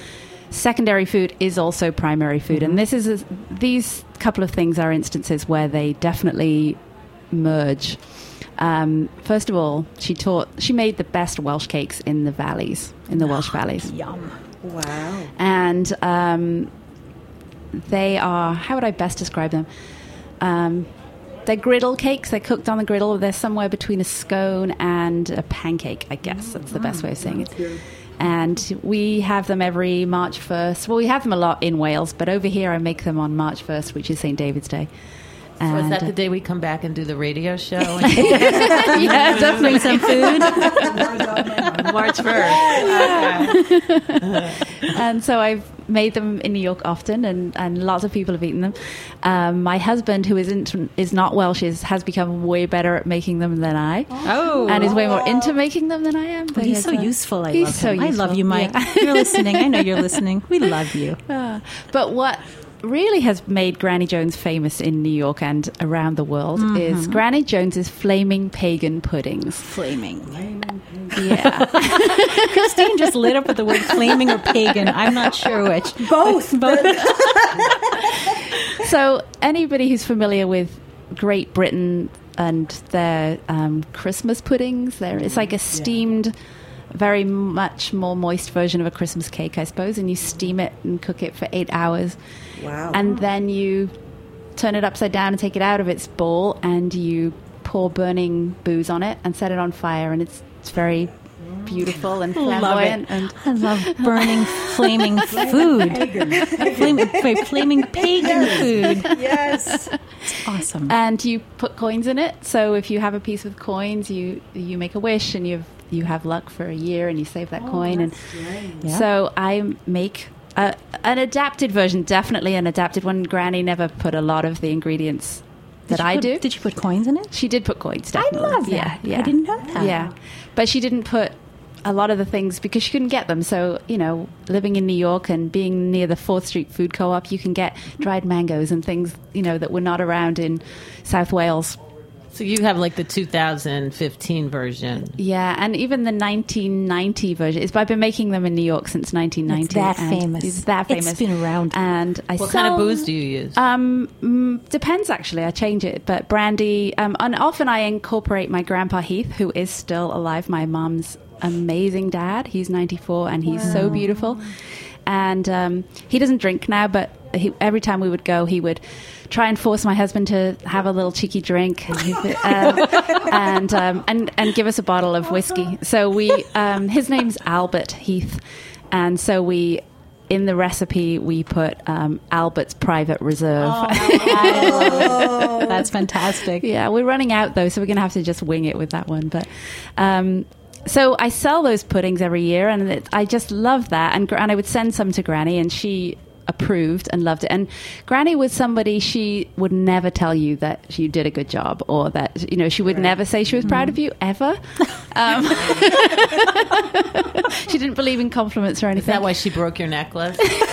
secondary food is also primary food. Mm-hmm. And this is a, these couple of things are instances where they definitely merge. Um, first of all, she taught, she made the best Welsh cakes in the valleys, in the Welsh valleys. Yum. Wow. And um, they are, how would I best describe them? Um, they're griddle cakes. They're cooked on the griddle. They're somewhere between a scone and a pancake, I guess. That's the best way of saying it. And we have them every March first. Well, we have them a lot in Wales, but over here I make them on March first, which is Saint David's Day. So And, is that the day we come back and do the radio show? yeah, definitely some food. March first. Okay. And so I've made them in New York often, and, and lots of people have eaten them. Um, my husband, who isn't is not Welsh, is, has become way better at making them than I. Oh. And is way more into making them than I am. But he's so uh, useful. I he's love so him. I love useful. you, Mike. Yeah. You're listening. I know you're listening. We love you. Uh, but what really has made Granny Jones famous in New York and around the world mm-hmm. is Granny Jones's flaming pagan puddings. Flaming. Yeah. Christine just lit up with the word flaming or pagan. I'm not sure which. Both. Both. So anybody who's familiar with Great Britain and their um, Christmas puddings, there it's like a steamed, yeah. very much more moist version of a Christmas cake, I suppose, and you steam it and cook it for eight hours. Wow. And then you turn it upside down and take it out of its bowl, and you pour burning booze on it and set it on fire, and it's it's very beautiful and flamboyant. Love it. And I love burning, flaming food. Flaming, flaming pagan food. Yes. It's awesome. And you put coins in it. So if you have a piece with coins, you you make a wish, and you you have luck for a year, and you save that oh, coin. And yeah. so I make a, an adapted version, definitely an adapted one. Granny never put a lot of the ingredients that I put, do. Did you put coins in it? She did put coins, definitely. I love that. Yeah, yeah. I didn't know that. Yeah. But she didn't put a lot of the things because she couldn't get them. So, you know, living in New York and being near the fourth Street Food Co-op, you can get dried mangoes and things, you know, that were not around in South Wales. So you have like the two thousand fifteen version. Yeah, and even the nineteen ninety version. It's, I've been making them in New York since nineteen ninety. It's that and famous. It's that famous. It's been around. And I what sell, kind of booze do you use? Um, mm, depends, actually. I change it. But brandy, um, and often I incorporate my grandpa Heath, who is still alive, my mom's amazing dad. He's ninety-four, and he's wow. so beautiful. And um, he doesn't drink now, but he, every time we would go, he would try and force my husband to have a little cheeky drink and uh, and, um, and and give us a bottle of whiskey. So we, um, his name's Albert Heath, and so we, in the recipe, we put um, Albert's Private Reserve. Oh, that's fantastic. Yeah, we're running out though, so we're going to have to just wing it with that one. But um, so I sell those puddings every year, and it, I just love that. And, and I would send some to Granny, and she approved and loved it. And Granny was somebody, she would never tell you that you did a good job, or that, you know, she would right. never say she was proud mm. of you ever. Um, she didn't believe in compliments or anything. Is that why she broke your necklace?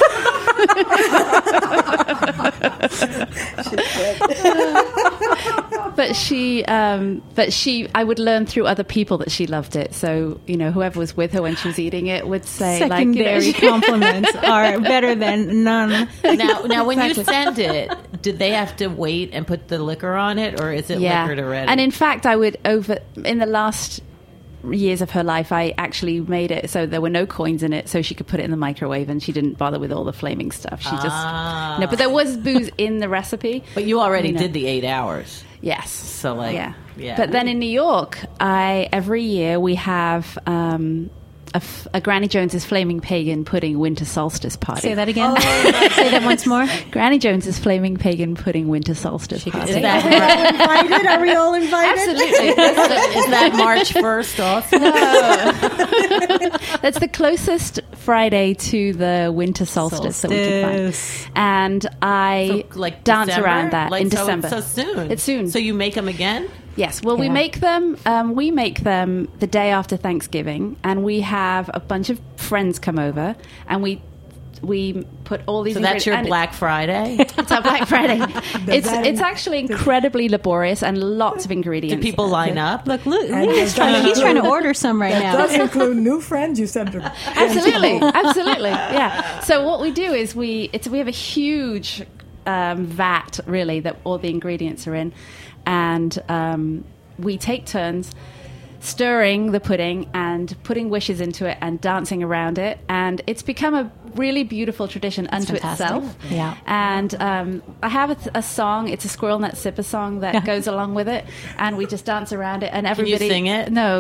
But she, um, but she, I would learn through other people that she loved it. So, you know, whoever was with her when she was eating it would say, secondary like, you know, compliments are better than none. Now, now, when exactly. you send it, did they have to wait and put the liquor on it, or is it yeah. liquored already? And in fact, I would over in the last years of her life, I actually made it so there were no coins in it, so she could put it in the microwave, and she didn't bother with all the flaming stuff. She just, ah. no, but there was booze in the recipe. But you already you know. did the eight hours. Yes. So like, yeah. yeah. But then in New York, I every year we have um, a, f- a Granny Jones's Flaming Pagan Pudding Winter Solstice party. Say that again. Oh. Say that once more. Granny Jones's Flaming Pagan Pudding Winter Solstice party. Is that Are we all invited? Are we all invited? Absolutely. Is that March first also? No. That's the closest Friday to the winter solstice, solstice. that we can find. And I so, like dance December? around that like, in so December. It's so soon. It's soon. So you make them again? Yes. Well, yeah. we make them. Um, we make them the day after Thanksgiving, and we have a bunch of friends come over, and we we put all these. So that's your and Black Friday. It's our Black Friday. It's that it's in- actually incredibly laborious and lots of Do ingredients. people line up? Look, Lou, And Lou's does trying, that he's trying to include- order some right That now. does include new friends. You said to Absolutely, absolutely, yeah. So what we do is we it's we have a huge um, vat really that all the ingredients are in, and um, we take turns stirring the pudding and putting wishes into it and dancing around it, and it's become a really beautiful tradition unto fantastic. itself. Yeah. And um, I have a, a song. It's a Squirrel Nut Sipper song that goes along with it, and we just dance around it. And everybody sing it? No.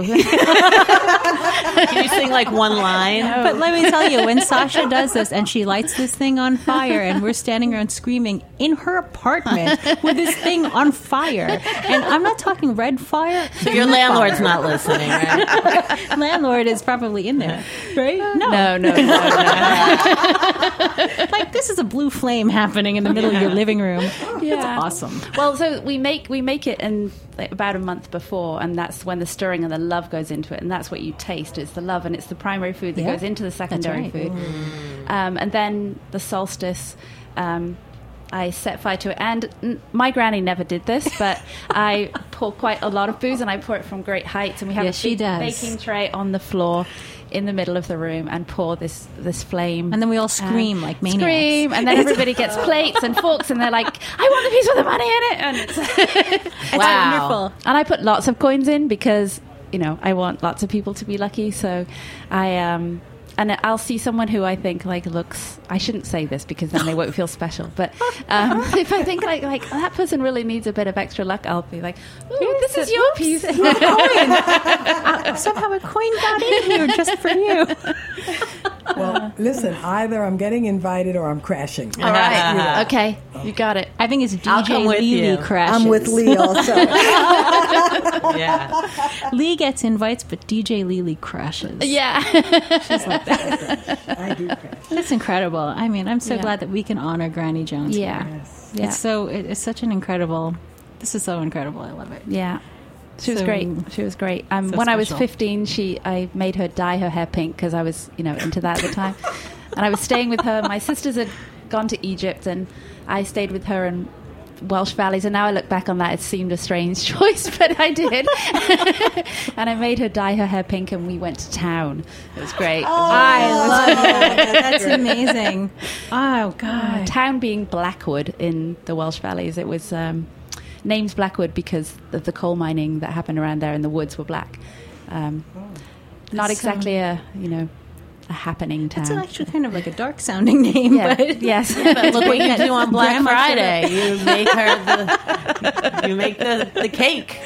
Can you sing like one line? But let me tell you, when Sasha does this and she lights this thing on fire and we're standing around screaming in her apartment with this thing on fire, and I'm not talking red fire. So your landlord's not listening, right? Landlord is probably in there, right? No. No, no, no, no. Like, this is a blue flame happening in the middle of your living room. Yeah. That's awesome. Well, so we make we make it in like about a month before, and that's when the stirring and the love goes into it, and that's what you taste. It's the love, and it's the primary food that Yeah, goes into the secondary right. food. Um, and then the solstice. Um, I set fire to it, and n- my granny never did this, but I pour quite a lot of booze, and I pour it from great heights, and we have Yes, a she big does. baking tray on the floor in the middle of the room, and pour this this flame, And then we all scream like maniacs. Scream, and then everybody gets plates and forks, and they're like, "I want the piece with the money in it," and it's, It's wonderful. and I put lots of coins in because you know I want lots of people to be lucky. So I um and I'll see someone who I think like looks. I shouldn't say this because then they won't feel special. But um, if I think like like that person really needs a bit of extra luck, I'll be like, "Ooh, this is your piece." Uh, somehow a coin got in here just for you. Well, listen, either I'm getting invited or I'm crashing. All right, okay, you got it. I think it's I'll D J come with Lee you. crashes. I'm with Lee also. Yeah. Lee gets invites, but D J Lee crashes. Yeah. I do crash. That's incredible. I mean, I'm so Yeah. glad that we can honor Granny Jones. Yeah. here. Yes. Yeah. It's so. It, it's such an incredible. This is so incredible. I love it. Yeah. She was So- great. She was great. Um, So when I was special. fifteen, she I made her dye her hair pink because I was, you know, into that at the time. And I was staying with her. My sisters had gone to Egypt, and I stayed with her in Welsh Valleys. And now I look back on that, it seemed a strange choice, but I did. And I made her dye her hair pink, and we went to town. It was great. I love that. That's amazing. Oh God. Town being Blackwood in the Welsh Valleys. It was um, named Blackwood because of the coal mining that happened around there, and the woods were black. Um, not That's exactly a you know a happening town. It's actually kind of like a dark sounding name, yeah. but Yes. But look what you do on Black Grandma Friday. You make her the you make the, the cake.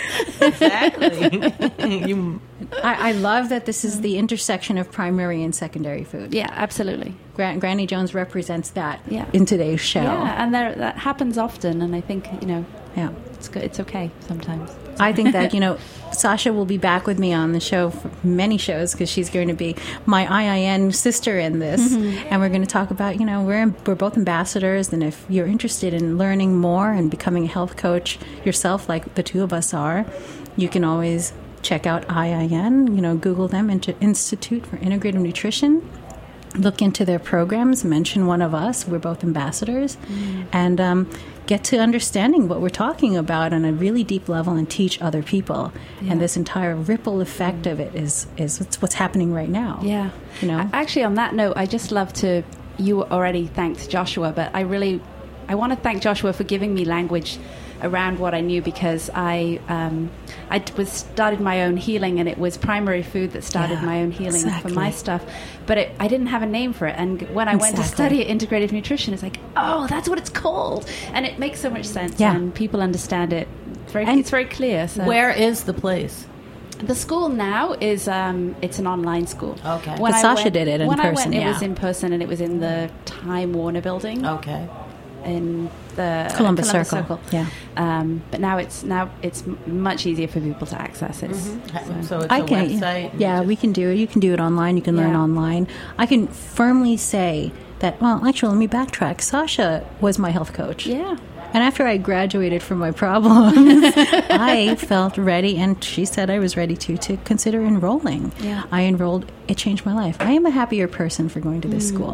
Exactly. You I, I love that this is the intersection of primary and secondary food. Yeah, absolutely. Gran- Granny Jones represents that Yeah. in today's show. Yeah, and there, that happens often, and I think you know Yeah. it's good. It's okay sometimes. I think that, you know, Sasha will be back with me on the show for many shows because she's going to be my I I N sister in this. Mm-hmm. And we're going to talk about, you know, we're, we're both ambassadors. And if you're interested in learning more and becoming a health coach yourself, like the two of us are, you can always check out I I N, you know, Google them, into Institute for Integrative Nutrition. Look into their programs, mention one of us. We're both ambassadors. Mm. And um, get to understanding what we're talking about on a really deep level and teach other people. Yeah. And this entire ripple effect of it is, is what's, what's happening right now. Yeah. You know? Actually, on that note, I just love to, you already thanked Joshua, but I really, I want to thank Joshua for giving me language around what I knew, because I um, I was started my own healing, and it was primary food that started Yeah, my own healing exactly. for my stuff. But it, I didn't have a name for it, and when I went to Exactly. study integrative nutrition, it's like, oh, that's what it's called, and it makes so much sense, Yeah. and people understand it. It's very, And it's very clear. So. where is the place? The school now is um, it's an online school. Okay. When But I Sasha went- did it in when person, I went, yeah. it was in person, and it was in the Time Warner building Okay. in the Columbus Circle. Yeah. Um, but now it's now it's m- much easier for people to access it. So, so it's I a can, website. yeah, we can do it. You can do it online. You can learn Yeah. online. I can firmly say that, well, actually, let me backtrack. Sasha was my health coach. Yeah. And after I graduated from my problems, I felt ready, and she said I was ready to, to consider enrolling. Yeah. I enrolled. It changed my life. I am a happier person for going to this school.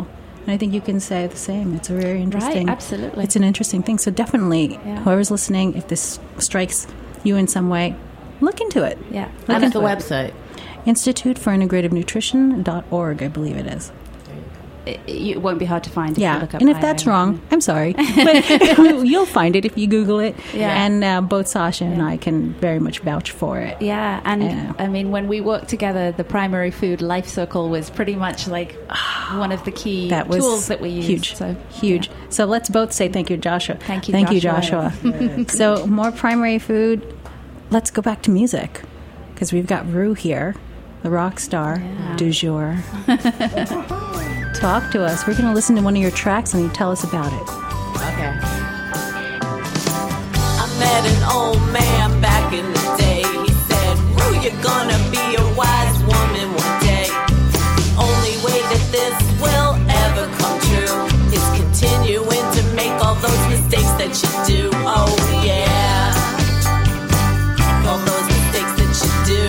And I think you can say the same. It's a very interesting. Right, absolutely. It's an interesting thing. So definitely, Yeah. whoever's listening, if this strikes you in some way, look into it. Yeah. Look And at into the it. website. Institute for Integrative Nutrition dot org, I believe it is. It, it won't be hard to find if you Yeah, look up and if I that's O. wrong, I'm sorry, but you'll find it if you Google it. Yeah. And uh, both Sasha and Yeah. I can very much vouch for it. Yeah, and Yeah. I mean, when we worked together, the Primary Food Life Circle was pretty much like one of the key That was tools that we used. huge, So, huge. yeah. So let's both say thank you, Joshua. Thank you, thank Joshua. you, Joshua. So more primary food. Let's go back to music because we've got Rue here, the rock star Yeah. du jour. Talk to us. We're going to listen to one of your tracks and you tell us about it. Okay. I met an old man back in the day. He said, Rue, you're gonna be a wise woman one day. The only way that this will ever come true is continuing to make all those mistakes that you do. Oh yeah, all those mistakes that you do.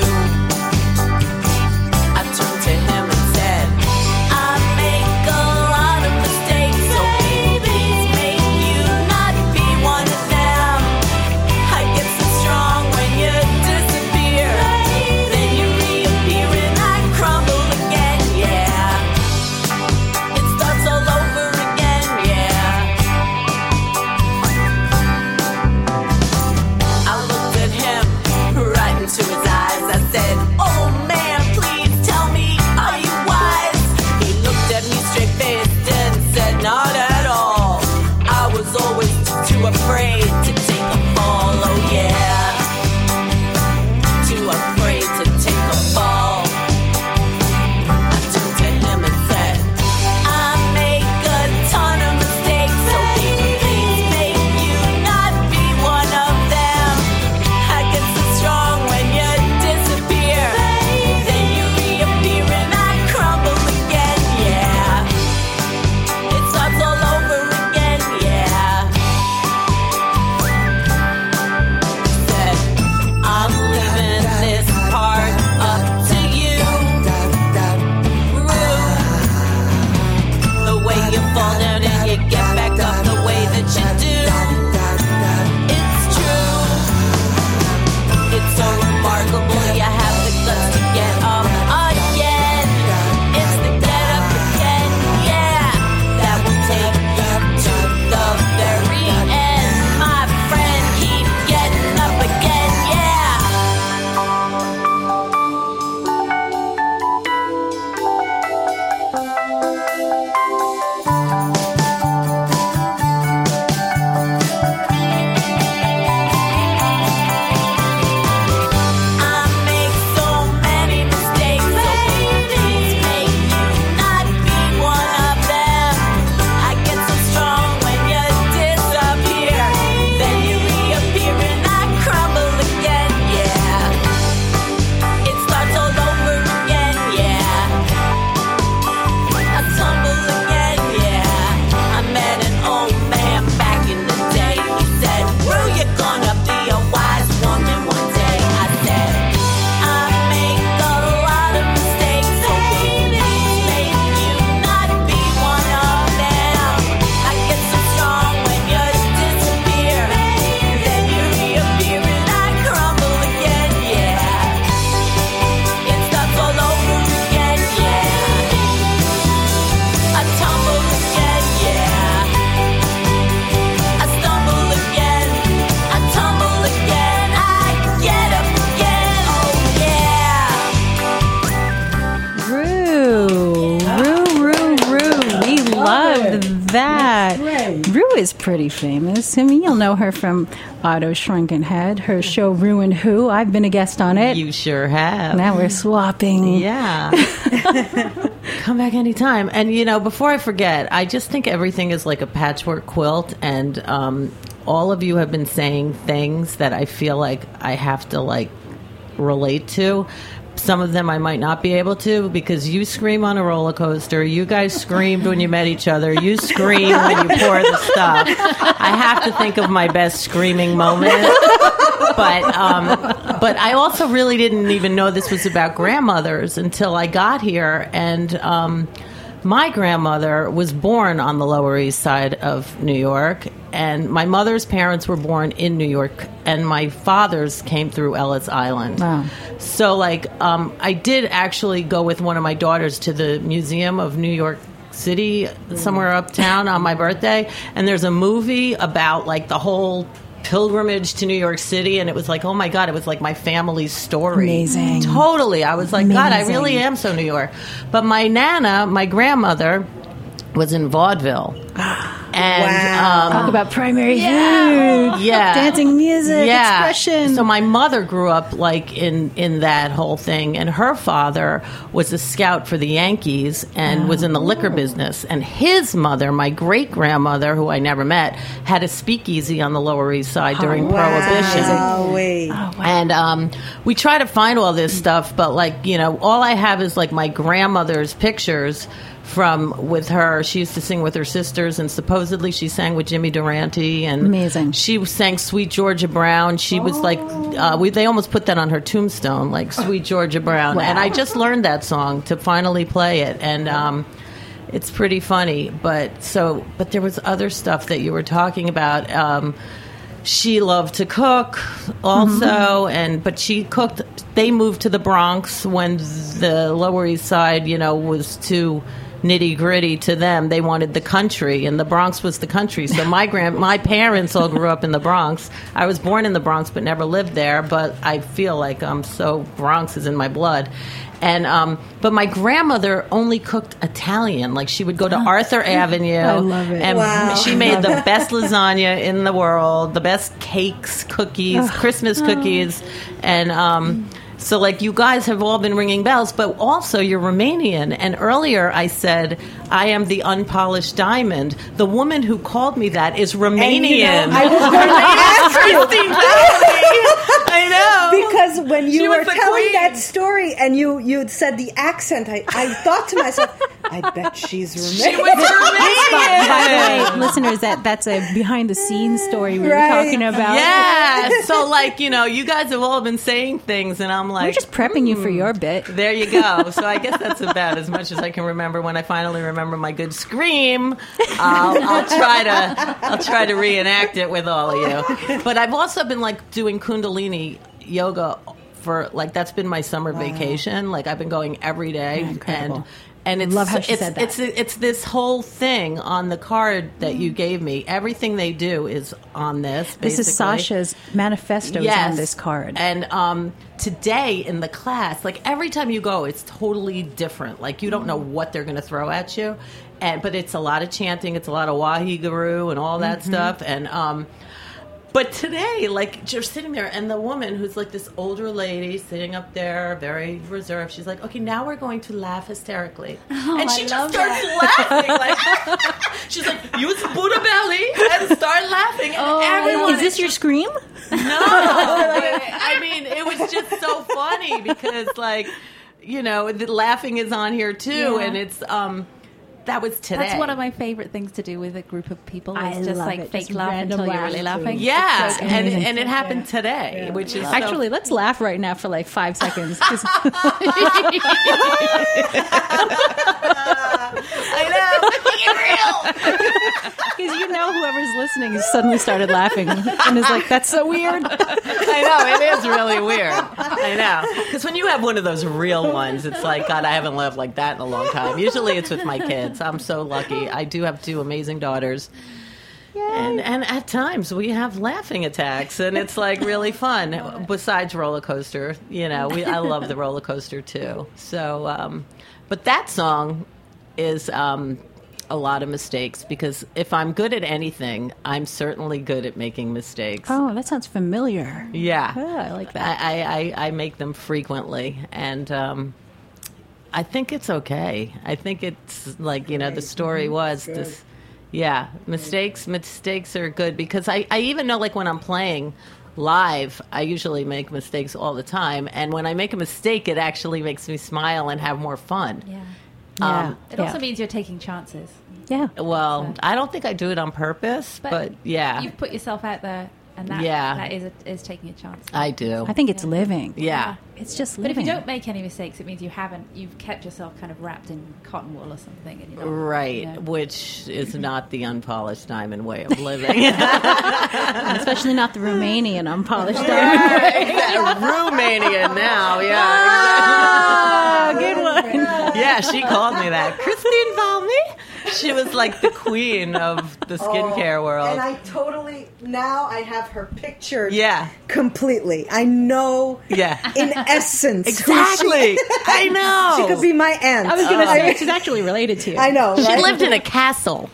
I turned to him and said, I make a lot of mistakes, so please make you not be one of them. I get so strong when you disappear, then you reappear and I crumble again, yeah. It starts all over again, yeah. I looked at him right into his eyes. I said, oh man, please tell me, are you wise? He looked at me straight faced and said, not at all. I was always too afraid to take a fall, oh yeah. Too afraid to take a fall. I turned to him and said, I make a ton of mistakes, so please make you not be one of them. I get so strong when you disappear, then you reappear and I crumble again, yeah. It starts all over again, yeah. Said, I'm leaving this part up to you, Rue. The way you fall down and you get back up the way that you do. It's true. It's so remarkable you have the guts to get up again. It's the get up again, yeah. That will take you to the very end. My friend, keep getting up again, yeah. I make so many mistakes, so please make you not be one of them. I get so strong when you disappear, then you reappear and I crumble again, yeah. It starts all over again, yeah. I tumble again, yeah. I met an old man back in the day. He said, Rue, you're gonna be a wise woman one day. I said, I make a lot of mistakes, so please make you not be one of them. I get so strong when you disappear, then you reappear and I crumble again, yeah. It starts all over again, yeah. I tumble again, yeah. I stumble again, I tumble again, I get up again, oh yeah. Rue, Rue, Rue, Rue. We loved that. great. Rue is pretty famous. I mean, you'll know her from Otto Shrunken Head, her show Rue and Who. I've been a guest on it. You sure have. Now we're swapping. Yeah. Come back anytime. And, you know, before I forget, I just think everything is like a patchwork quilt. And um, all of you have been saying things that I feel like I have to, like, relate to. Some of them I might not be able to because you scream on a roller coaster. You guys screamed when you met each other. You scream when you pour the stuff. I have to think of my best screaming moment. But um, but I also really didn't even know this was about grandmothers until I got here. And um, my grandmother was born on the Lower East Side of New York, and my mother's parents were born in New York, and my father's came through Ellis Island. Wow. So, like, um, I did actually go with one of my daughters to the Museum of New York City, somewhere uptown, on my birthday, and there's a movie about, like, the whole pilgrimage to New York City, and it was like, oh my God, it was like my family's story. Amazing. Totally. I was like, Amazing. God, I really am so New York. But my Nana, my grandmother, was in vaudeville. And Wow. um, Talk about primary yeah. food. Yeah. Dancing music, yeah. expression. So my mother grew up like in, in that whole thing, and her father was a scout for the Yankees and was in the liquor business. And his mother, my great grandmother, who I never met, had a speakeasy on the Lower East Side during Prohibition. Oh, wait. And um, we try to find all this stuff, but like, you know, all I have is like my grandmother's pictures from with her. She used to sing with her sisters, and supposedly she sang with Jimmy Durante. And Amazing. She sang Sweet Georgia Brown. She was like, uh, we, they almost put that on her tombstone, like Sweet Georgia Brown. Wow. And I just learned that song to finally play it. And um, it's pretty funny. But so, but there was other stuff that you were talking about. Um, she loved to cook also, Mm-hmm. and but she cooked. They moved to the Bronx when the Lower East Side, you know, was too nitty gritty to them. They wanted the country, and the Bronx was the country. So my grand, my parents all grew up in the Bronx. I was born in the Bronx, but never lived there. But I feel like I'm so Bronx is in my blood. And um, but my grandmother only cooked Italian. Like she would go to Arthur Avenue. I love it. And Wow. she made the best lasagna in the world, the best cakes, cookies, Christmas cookies, and. Um, So, like, you guys have all been ringing bells, but also you're Romanian. And earlier I said, I am the unpolished diamond. The woman who called me that is Romanian. And, you know, I was going to ask you. Christine Valley. I know. Because when She you was were the telling queen. that story and you you said the accent, I, I thought to myself, I bet she's Romanian. She was Romanian. By the way, listeners, that that's a behind the scenes story we Right. were talking about. Yeah. So, like, you know, you guys have all been saying things, and I'm like, We're just prepping you for your bit. there you go. So I guess that's about as much as I can remember. When I finally remember my good scream, I'll, I'll try to I'll try to reenact it with all of you. But I've also been like doing Kundalini yoga for like that's been my summer vacation. Like I've been going every day, Incredible. and and it's Love how she it's, said that. it's it's this whole thing on the card that you gave me. Everything they do is on this. This is basically. Sasha's manifesto is on this card. And um, today in the class, like every time you go, it's totally different. Like you don't know what they're going to throw at you, and but it's a lot of chanting, it's a lot of Waheguru and all that stuff. And um, but today, like you're sitting there, and the woman who's like this older lady sitting up there, very reserved. She's like, "Okay, now we're going to laugh hysterically," and she I just love starts laughing. Like she's like, "Use Buddha belly and start laughing." And everyone Is this your scream? no, but, I mean, it was just so funny because, like, you know, the laughing is on here too, Yeah. and it's um, that was today. That's one of my favorite things to do with a group of people. Is I just love like it. fake Just laugh random until you're laugh, really too. laughing. yeah, It's so and good. and it happened today, which is so- Actually, let's laugh right now for like five seconds. 'cause- I know, make it real. Because you know whoever's listening has suddenly started laughing and is like, that's so weird. I know, it is really weird. I know. Because when you have one of those real ones, it's like, God, I haven't laughed like that in a long time. Usually it's with my kids. I'm so lucky. I do have two amazing daughters. And, and at times we have laughing attacks, and it's like really fun. Besides roller coaster, you know, we I love the roller coaster too. So, um, but that song is um, a lot of mistakes because if I'm good at anything, I'm certainly good at making mistakes. Oh, that sounds familiar. Yeah, Oh, I like that. I, I, I, I make them frequently, and um, I think it's okay. I think it's like you know the story was this. Yeah, mistakes mistakes are good because I, I even know like when I'm playing live, I usually make mistakes all the time, and when I make a mistake, it actually makes me smile and have more fun. Yeah. yeah. Um, It also means you're taking chances. yeah. Well, I don't think I do it on purpose, but, But yeah, You've put yourself out there and that Yeah. that is a, is taking a chance. I do. I think it's living. yeah. It's just But if living. you don't make any mistakes, it means you haven't. You've kept yourself kind of wrapped in cotton wool or something, and you're not, Right, you know. which is not the unpolished diamond way of living. Especially not the Romanian unpolished diamond. Romania now, yeah. Ah, good one. Yeah, she called me that. Christine Valmy. She was like the queen of the skincare world. And I totally, now I have her pictured Yeah. completely. I know Yeah. in essence. who Exactly. She, I know. She could be my aunt. I was going to say, she's actually related to you. I know, She right? lived in a castle.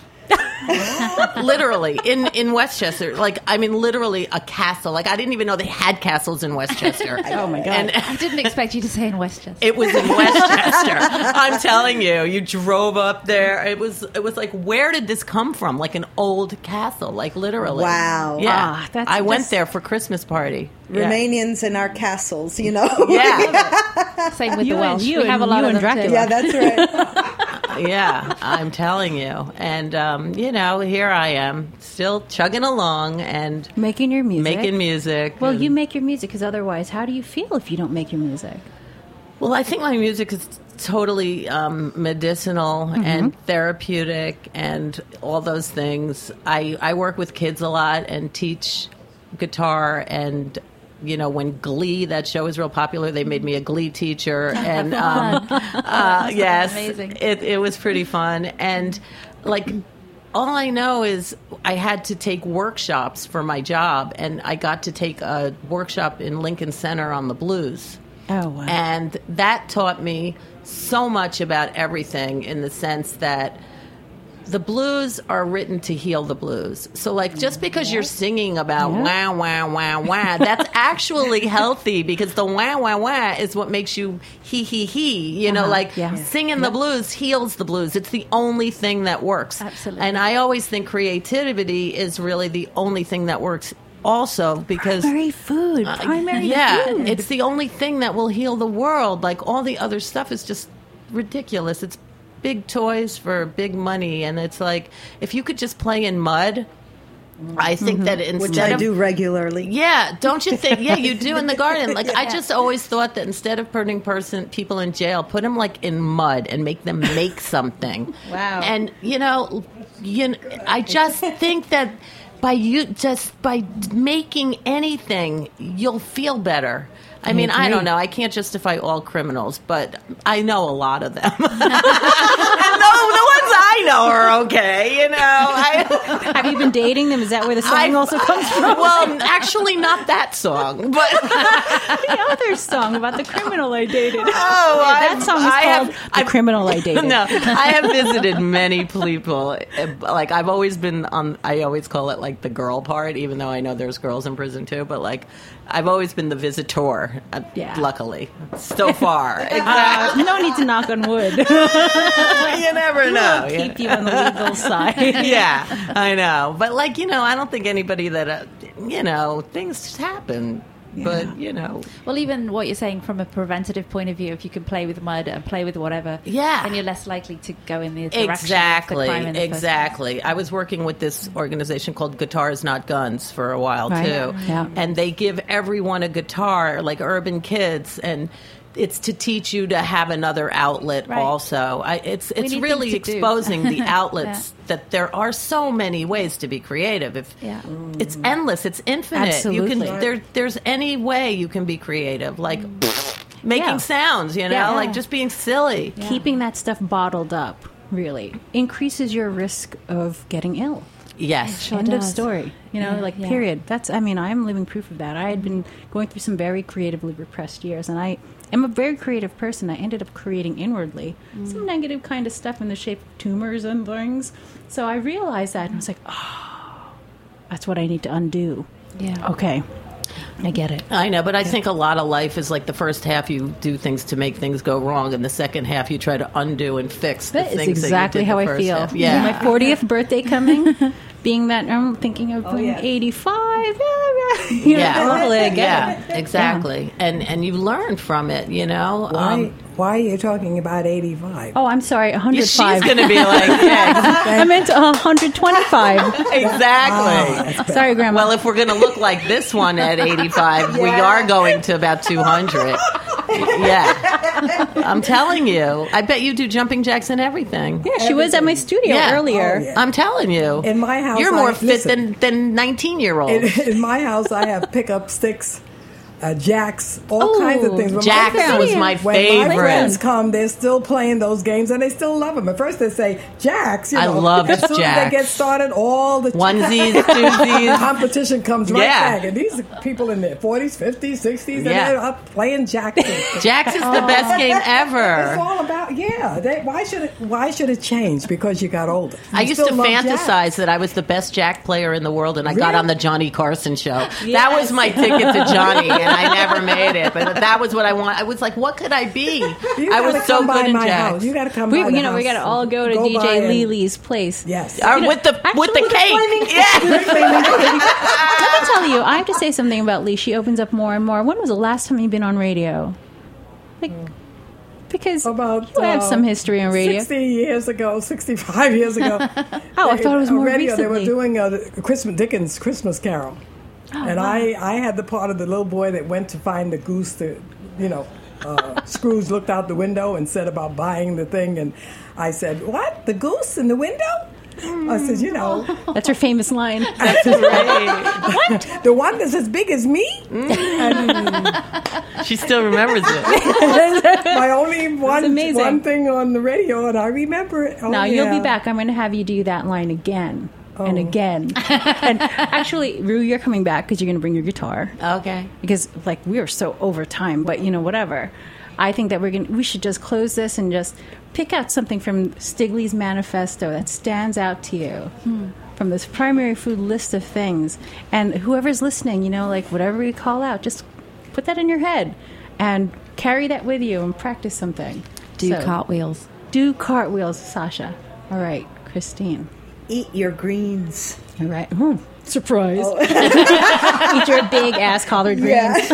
Literally in, in Westchester, like I mean, literally a castle. Like I didn't even know they had castles in Westchester. Oh, my God. And I didn't expect you to say in Westchester. it was in Westchester. I'm telling you, you drove up there. It was it was like, where did this come from? Like an old castle, like literally. Wow. Yeah, Ah, that's I went just- there for Christmas party. Yeah. Romanians in our castles, you know? Yeah, Same with You the and- Welsh. you we have a and- lot you of and them too. Dracula. Yeah, that's right. yeah. I'm telling you, and um, you know, here I am, still chugging along and Making your music. making music. Well, and- you make your music because otherwise, how do you feel if you don't make your music? Well, I think my music is totally um, medicinal and therapeutic and all those things. I, I work with kids a lot and teach guitar. And, you know, when Glee, that show was real popular, they made me a Glee teacher. And um, uh, yes, amazing. It, it was pretty fun. And, like, all I know is I had to take workshops for my job. And I got to take a workshop in Lincoln Center on the blues. Oh, wow. And that taught me so much about everything in the sense that the blues are written to heal the blues. So, like, just because you're singing about Yeah. wah, wah, wah, wah, that's actually healthy because the wah, wah, wah is what makes you he, he, he. You know, Uh-huh. like Yeah. singing the blues heals the blues. It's the only thing that works. Absolutely. And I always think creativity is really the only thing that works also because... Primary food. Primary yeah, food. it's the only thing that will heal the world. Like all the other stuff is just ridiculous. It's big toys for big money, and it's like if you could just play in mud. I think that instead Which I of do regularly. yeah, don't you think? Yeah, you do in the garden. Like I just always thought that instead of putting person people in jail, put them like in mud and make them make something. Wow. And you know, you kn- I just think that by you just by making anything, you'll feel better. I mean, I don't know. I can't justify all criminals, but I know a lot of them. And no, the ones I know are okay. You know, I. Have you been dating them? Is that where the song I- also comes from? Well, actually, not that song, but the other song about the criminal I dated. oh, that I've- song is I called have- The I've- Criminal I Dated. No, I have visited many people. Like I've always been on. I always call it like the girl part, even though I know there's girls in prison too. But like, I've always been the visitor. uh, Yeah. Luckily, so far. Uh, no need to knock on wood. You never know. you Keep you on the legal side. yeah, I know. But like, you know, I don't think anybody that, uh, you know, things just happen. But, you know. Well, even what you're saying from a preventative point of view, if you can play with mud and play with whatever, Yeah. then you're less likely to go in the direction Exactly, of the crime in the first exactly. I was working with this organization called Guitars Not Guns for a while Right. too, Yeah. and they give everyone a guitar, like urban kids, and it's to teach you to have another outlet. Right. Also, I, it's it's need really things to do. exposing the outlets that there are so many ways to be creative. If Yeah. it's endless, it's infinite. You Absolutely. can there there's any way you can be creative, like making Yeah. sounds. You know, Yeah. like just being silly. Keeping that stuff bottled up really increases your risk of getting ill. Yes. Sure End of does. story. You know, Yeah, like yeah. period. That's. I mean, I'm living proof of that. I had been going through some very creatively repressed years, and I am a very creative person. I ended up creating inwardly some negative kind of stuff in the shape of tumors and things. So I realized that, and I was like, oh, that's what I need to undo. Yeah. Okay, I get it. I know, but I think a lot of life is like the first half you do things to make things go wrong, and the second half you try to undo and fix the That is things exactly that you did how the I first feel. half. Yeah. My fortieth birthday coming, being that I'm thinking of being yeah. eighty-five. You know, Yeah. hopefully I get yeah, it. exactly. And and you learn from it, you know. Right. Um, Why are you talking about eighty-five? Oh, I'm sorry, one hundred five. She's going to be like, yeah, I meant one hundred twenty-five. exactly. Sorry, Grandma. Well, if we're going to look like this one at eighty-five, we are going to about two hundred. Yeah. I'm telling you. I bet you do jumping jacks and everything. yeah, she was at my studio Yeah. earlier. Oh, yeah. I'm telling you. In my house, You're more I- fit listen. than, than nineteen-year-olds. In, in my house, I have pickup sticks, uh, jacks, all Ooh, kinds of things. When my Jacks friends- was my when favorite. my friends come, they're still playing those games, and they still love them. At first, they say jacks. You I know, love as soon as jacks. they get started, all the Onesies, twosies. competition comes right Yeah. back, and these are people in their forties, fifties, sixties, and Yeah. they're up playing jacks. Jacks is the best game It's ever. all about yeah. They, why should it? Why should it change because you got older? I You used still to love fantasize jacks. that I was the best jack player in the world, and I got Really? on the Johnny Carson show. That was my ticket to Johnny, and I never made it. But that was what I want. I was like, what could I be? You I gotta was so come by good in my jacks. house. You got to come We, by the you know, we house. got to all go to Go D by J and- Lely's place. Yes. Or with the with the Actually, cake. Yeah. Let me tell you, I have to say something about Lee. She opens up more and more. When was the last time you've been on radio? Like, because About you have uh, some history on radio. Sixty years ago, sixty-five years ago. Oh, I thought it was on more radio. They were recently. doing a Christmas Dickens Christmas Carol, and I I had the part of the little boy that went to find the goose. To, you know, uh, Scrooge looked out the window and said about buying the thing, and I said, "What? The goose in the window?" I said, "You know, That's her famous line. That's right. the one that's as big as me." She still remembers it. My only one amazing. one thing on the radio, and I remember it. Oh, Now you'll yeah. be back. I'm going to have you do that line again and Oh. again. And actually, Rue, you're coming back because you're going to bring your guitar. Okay. Because like we are so over time, but you know whatever. I think that we're going. to We should just close this and just pick out something from Stigley's manifesto that stands out to you. From this primary food list of things, and whoever's listening, you know, like whatever we call out, just put that in your head and carry that with you and practice something. Do So, cartwheels. Do cartwheels, Sasha. All right, Christine. Eat your greens. All right. Ooh, surprise. Eat your big ass collard greens.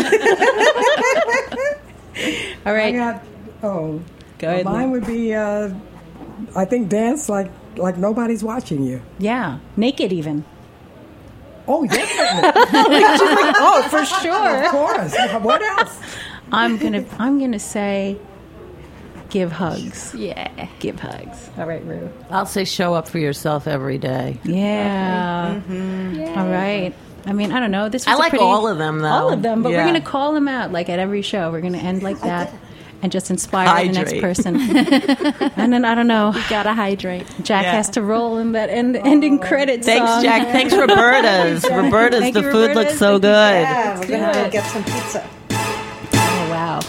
All I right. got oh, Go ahead, mine Lou. would be uh, I think dance like like nobody's watching you. Yeah. Naked even. Oh yeah, Oh, for sure. of course. What else? I'm gonna I'm gonna say give hugs. Yeah. Give hugs. All right, Rue. I'll say show up for yourself every day. Yeah. All right. I mean, I don't know. This was I a like pretty- all of them, though. All of them, but Yeah. we're going to call them out like at every show. We're going to end like that and just inspire the next Hydrate. person. And then I don't know. Gotta hydrate. Jack Yeah. has to roll in that end, ending credits. Thanks, song. Jack. Thanks, Roberta's. Roberta's, Thank the you, food Roberta's. looks so Thank you. good. Yeah, we're gonna good. go get some pizza. Oh wow.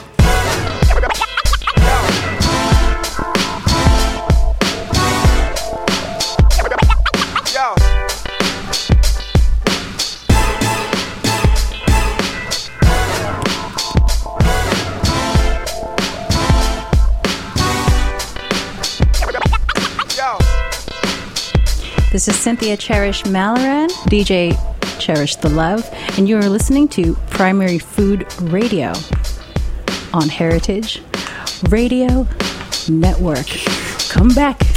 Yo. Yo. This is Cynthia Cherish Malloran, D J Cherish the Love, and you are listening to Primary Food Radio on Heritage Radio Network. Come back.